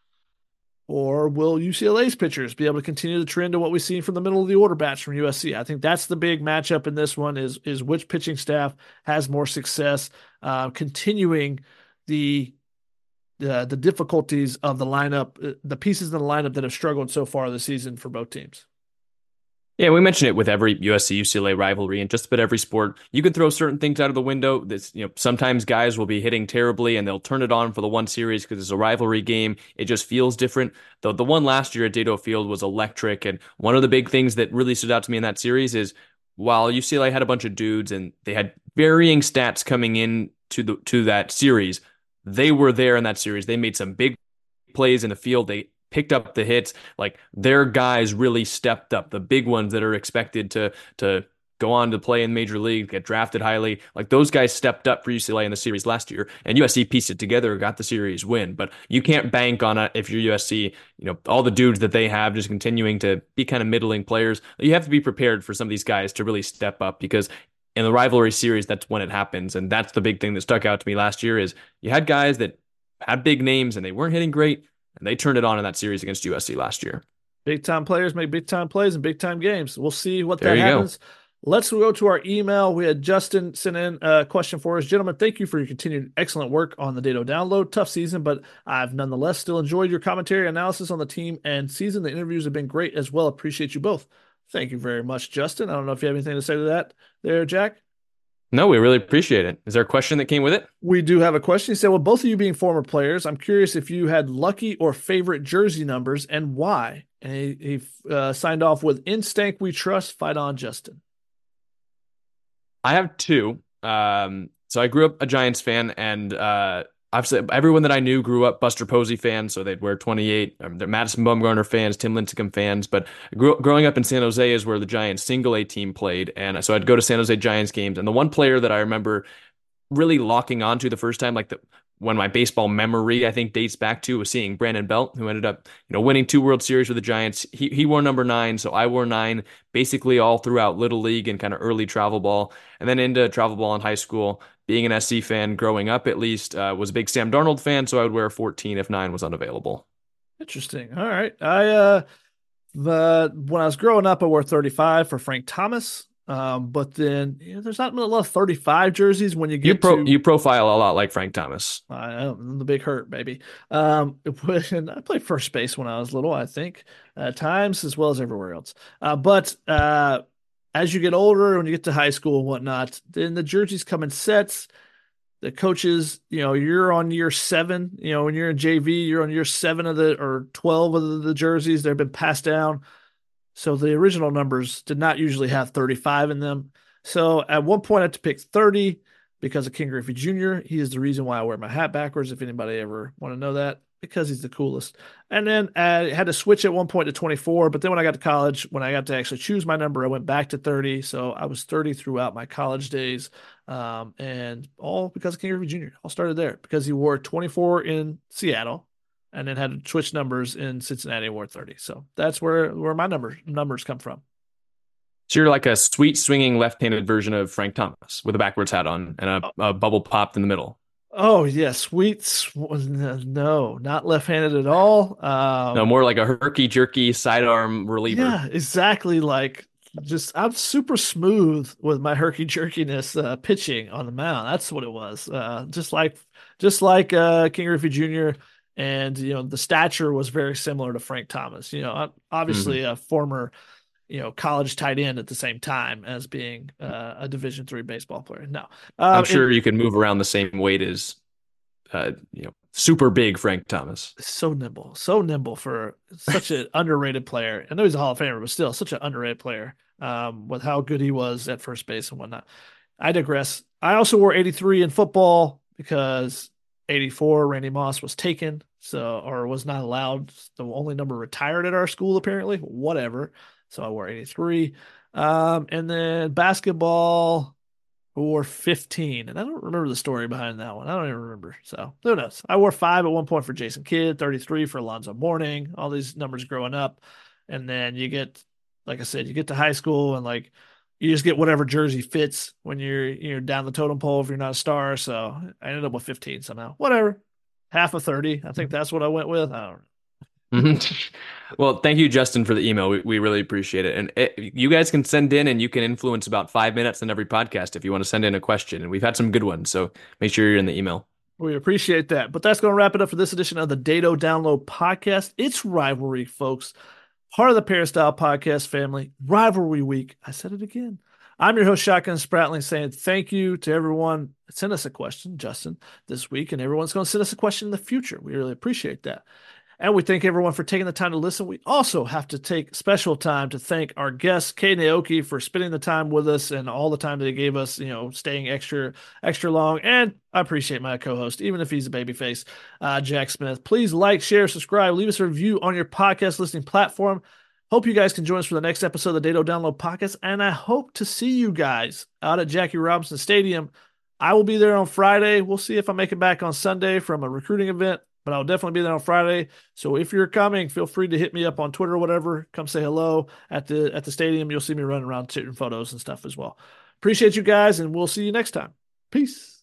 Or will UCLA's pitchers be able to continue the trend of what we've seen from the middle of the order bats from USC? I think that's the big matchup in this one is which pitching staff has more success continuing the difficulties of the lineup, the pieces in the lineup that have struggled so far this season for both teams. Yeah, we mention it with every USC UCLA rivalry and just about every sport. You can throw certain things out of the window. Sometimes guys will be hitting terribly and they'll turn it on for the one series because it's a rivalry game. It just feels different. The one last year at Dedeaux Field was electric. And one of the big things that really stood out to me in that series is while UCLA had a bunch of dudes and they had varying stats coming in to that series, they were there in that series. They made some big plays in the field. They picked up the hits. Like their guys really stepped up. The big ones that are expected to go on to play in Major League, get drafted highly. Like those guys stepped up for UCLA in the series last year, and USC pieced it together, got the series win. But you can't bank on it if you're USC. All the dudes that they have just continuing to be kind of middling players. You have to be prepared for some of these guys to really step up because in the rivalry series, that's when it happens. And that's the big thing that stuck out to me last year is you had guys that had big names and they weren't hitting great. And they turned it on in that series against USC last year. Big time players make big time plays in big time games. We'll see what there that happens. Go. Let's go to our email. We had Justin send in a question for us. Gentlemen, thank you for your continued excellent work on the Dedeaux Download. Tough season, but I've nonetheless still enjoyed your commentary analysis on the team and season. The interviews have been great as well. Appreciate you both. Thank you very much, Justin. I don't know if you have anything to say to that there, Jack. No, we really appreciate it. Is there a question that came with it? We do have a question. He said, well, both of you being former players, I'm curious if you had lucky or favorite jersey numbers and why. And he signed off with, "In Stank We Trust, fight on, Justin." I have two. So I grew up a Giants fan, and I've said everyone that I knew grew up Buster Posey fans, so they'd wear 28. They're Madison Bumgarner fans, Tim Lincecum fans. But growing up in San Jose is where the Giants single A team played, and so I'd go to San Jose Giants games. And the one player that I remember really locking onto the first time, when my baseball memory I think dates back to, was seeing Brandon Belt, who ended up winning 2 World Series with the Giants. He wore number 9, so I wore 9 basically all throughout Little League and kind of early travel ball, and then into travel ball in high school. Being an SC fan growing up, at least, was a big Sam Darnold fan, so I would wear 14 if 9 was unavailable. Interesting. All right. When I was growing up, I wore 35 for Frank Thomas. But then there's not a lot of 35 jerseys when you get you profile a lot like Frank Thomas. I'm the big hurt, baby. I played first base when I was little, I think, at times as well as everywhere else. But as you get older, when you get to high school and whatnot, then the jerseys come in sets. The coaches, you're on year 7. When you're in JV, you're on year 7 or 12 of the jerseys. They've been passed down. So the original numbers did not usually have 35 in them. So at one point I had to pick 30 because of King Griffey Jr. He is the reason why I wear my hat backwards, if anybody ever want to know that, because he's the coolest. And then I had to switch at one point to 24, but then when I got to college, when I got to actually choose my number, I went back to 30. So I was 30 throughout my college days, and all because of King Griffey Jr. All started there because he wore 24 in Seattle and then had to switch numbers in Cincinnati and wore 30. So that's where my numbers come from. So you're like a sweet swinging left-handed version of Frank Thomas with a backwards hat on and a bubble popped in the middle. Oh, yeah. No, not left-handed at all. No, more like a herky-jerky sidearm reliever. Yeah, exactly. I'm super smooth with my herky-jerkiness pitching on the mound. That's what it was. Just like King Griffey Jr., and, the stature was very similar to Frank Thomas. Obviously a former, college tight end at the same time as being a Division III baseball player. No, I'm sure you can move around the same weight as, super big Frank Thomas. So nimble for such an underrated player. I know he's a Hall of Famer, but still such an underrated player with how good he was at first base and whatnot. I digress. I also wore 83 in football because 84, Randy Moss was taken, or was not allowed. The only number retired at our school, apparently. Whatever. So I wore 83. And then basketball, who wore 15. And I don't remember the story behind that one. I don't even remember. So who knows? I wore 5 at one point for Jason Kidd, 33 for Alonzo Mourning, all these numbers growing up. And then you get, like I said, you get to high school and like you just get whatever jersey fits when you're down the totem pole if you're not a star. So I ended up with 15 somehow. Whatever. Half of 30. I think that's what I went with. I don't know. Well, thank you, Justin, for the email. We really appreciate it. And you guys can send in and you can influence about 5 minutes in every podcast if you want to send in a question. And we've had some good ones. So make sure you're in the email. We appreciate that. But that's going to wrap it up for this edition of the Dado Download Podcast. It's rivalry, folks. Part of the Peristyle Podcast family. Rivalry week. I said it again. I'm your host, Shotgun Spratling, saying thank you to everyone that sent us a question, Justin, this week. And everyone's going to send us a question in the future. We really appreciate that. And we thank everyone for taking the time to listen. We also have to take special time to thank our guest, Kay Naoki, for spending the time with us and all the time that he gave us, staying extra long. And I appreciate my co-host, even if he's a babyface, Jack Smith. Please like, share, subscribe, leave us a review on your podcast listening platform. Hope you guys can join us for the next episode of the Dado Download Podcast. And I hope to see you guys out at Jackie Robinson Stadium. I will be there on Friday. We'll see if I make it back on Sunday from a recruiting event. But I'll definitely be there on Friday. So if you're coming, feel free to hit me up on Twitter or whatever. Come say hello at the stadium. You'll see me running around taking photos and stuff as well. Appreciate you guys, and we'll see you next time. Peace.